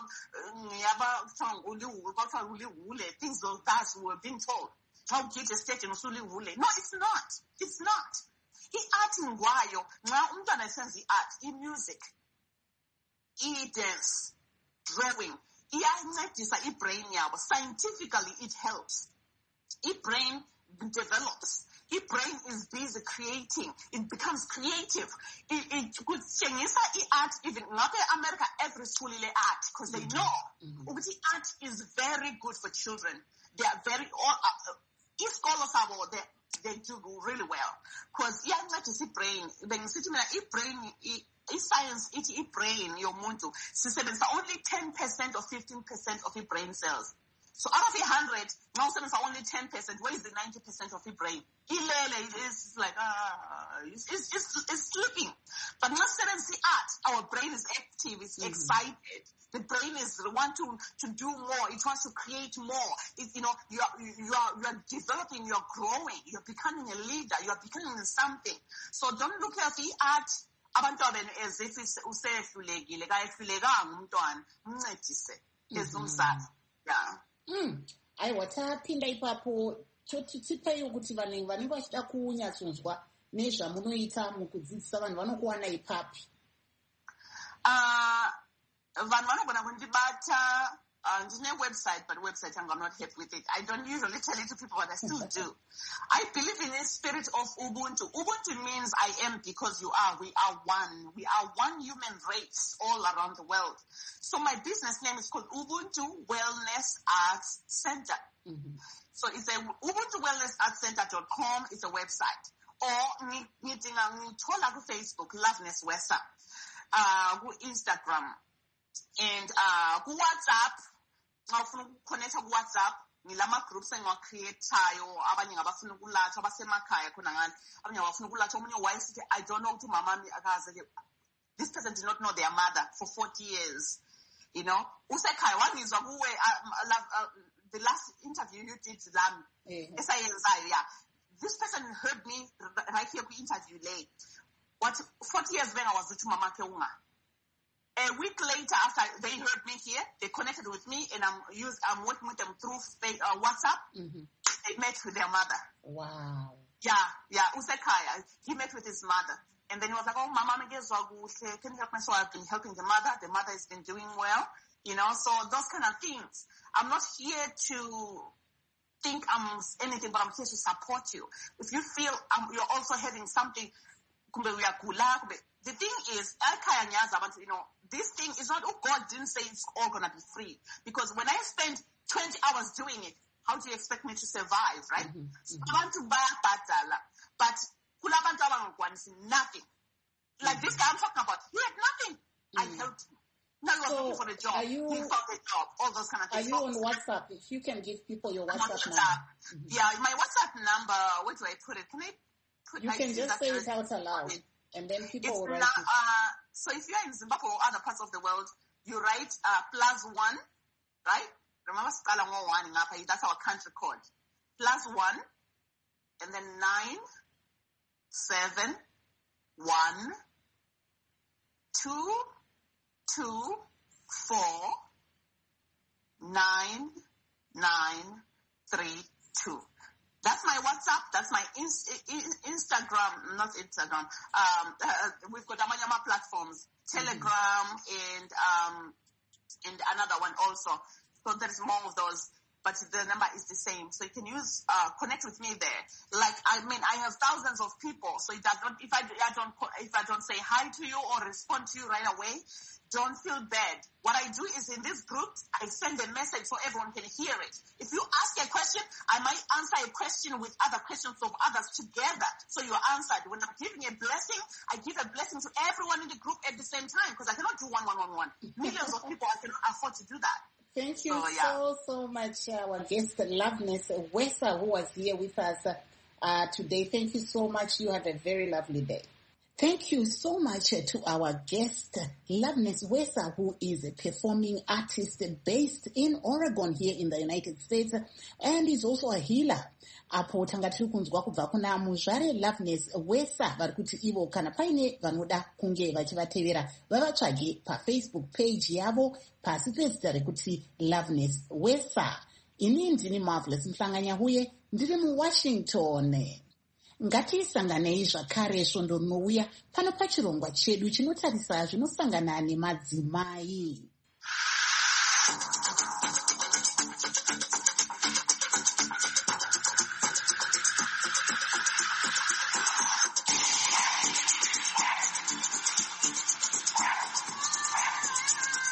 things like that we were being told. How get a stage and no, it's not. It's not. I-art ngwayo nxa umntwana esenza i-art, i-music, i-dance, drawing, iyancedisa i-brain yabo. Scientifically it helps. I-brain develops. I-brain is busy creating. It becomes creative. It, it could changisa i-art even ngabe America every school ile art, because they know ukuthi mm-hmm. art is very good for children. They are very all uh, if scholars are all there, they do really well, because iyancedisa i-brain. Bengisithi mina i-brain i-science ithi i-brain yomuntu sisebenzisa only ten percent or fifteen percent of i-brain cells. So out of a hundred, now usebenzisa only ten percent. Where is the ninety percent of i-brain? Ilele is like ah, it's it's it's, it's sleeping. But now sebenzisa art, our brain is active, it's mm-hmm. excited. The brain is want to, to do more. It wants to create more. It, you know, you are, you are, you are developing, you are growing, you are becoming a leader, you are becoming something. So don't look at the art, abantwana as if it's usehlulekile, kayehlulekanga umntwana, umncedise, ezumsana. Yeah. Mm. Aiwa, tapinda ipapo, chotipei ukuthi vanenge vanenge vachida kunyatsonzwa nezvamunoita mukudzidzisa vanhu vanokuwana ipapi. Uh, vanhu vanogona kundibata uh, ndine website, but website I'm not happy with it. I don't usually tell it to people, but I still do. I believe in the spirit of Ubuntu. Ubuntu means I am because you are. We are one. We are one human race all around the world. So my business name is called Ubuntu Wellness Arts Center. Mm-hmm. So it's a ubuntu wellness arts center dot com is a website. Or ngithola ku Facebook, Loveness Wesa, uh, ku Instagram. And uh ku WhatsApp, xa ufuna ukuconnecta ku WhatsApp, ngilama groups engiwacreatayo, abanye ngabafuna ukulatha abasemakhaya khona ngani, abanye ngabafuna ukulatha omunye wayesithi I don't know ukuthi mamami akaze. This person did not know their mother for forty years. You know, usekhaya wangizwa kuwe the last interview you did lami esayenzayo, yeah. This person heard me right here ku interview late. What forty years when I was with mama ke unga. A week later, after they heard me here, they connected with me, and I'm use I'm working with them through uh, WhatsApp. Mm-hmm. They met with their mother. Wow. Yeah, yeah. Usekaya, he met with his mother, and then he was like, "Oh, Mama, can you help me?" So I've been helping the mother. The mother has been doing well, you know. So those kind of things. I'm not here to think I'm anything, but I'm here to support you. If you feel um, you're also having something, the thing is, you know, this thing is not, oh, God didn't say it's all going to be free. Because when I spend twenty hours doing it, how do you expect me to survive, right? Mm-hmm. So I want to buy a batala, but nothing. Like mm-hmm. this guy I'm talking about, he had nothing. Mm-hmm. I helped him. Now you're so looking for a job. You, he found a job, all those kind of things. Are you on WhatsApp? If you can give people your WhatsApp WhatsApp. number. Mm-hmm. Yeah, my WhatsApp number, where do I put it? Can I put it? You can just say it out aloud. And then people it's will write not, it. Uh, so if you're in Zimbabwe or other parts of the world, you write uh, plus one, right? Remember, that's our country code. Plus one, and then nine, seven, one, two, two, four, nine, nine, three, two. That's my WhatsApp. That's my inst- Instagram, not Instagram. Um, uh, we've got Amanyama platforms, Telegram, mm-hmm. and um, and another one also. So there's more of those, but the number is the same. So you can use uh, connect with me there. Like I mean, I have thousands of people. So it does not, if I, I don't if I don't say hi to you or respond to you right away, don't feel bad. What I do is in this group, I send a message so everyone can hear it. If you ask a question, I might answer a question with other questions of others together. So you're answered. When I'm giving a blessing, I give a blessing to everyone in the group at the same time because I cannot do one, one, one, one. Millions of people, I cannot afford to do that. Thank you so, yeah. so, so much, uh, our guest, Loveness Wesa, who was here with us uh, today. Thank you so much. You have a very lovely day. Thank you so much to our guest, Loveness Wesa, who is a performing artist based in Oregon here in the United States, and is also a healer. Apo tanga tiri kunzwa kubva kuna muzvare Loveness Wesa vari kuti ivo kana paine vanoda kunge vachivatevera vavatsvage paFacebook page yavo pasi pezita rekuti Loveness Wesa. Ini ndini Marvelous Mhlanganyahuye, ndiri muWashington. Ngatisanganei zvakare svondo rinouya pano pachirongwa chedu chinotarisa zvinosangana nemadzimai.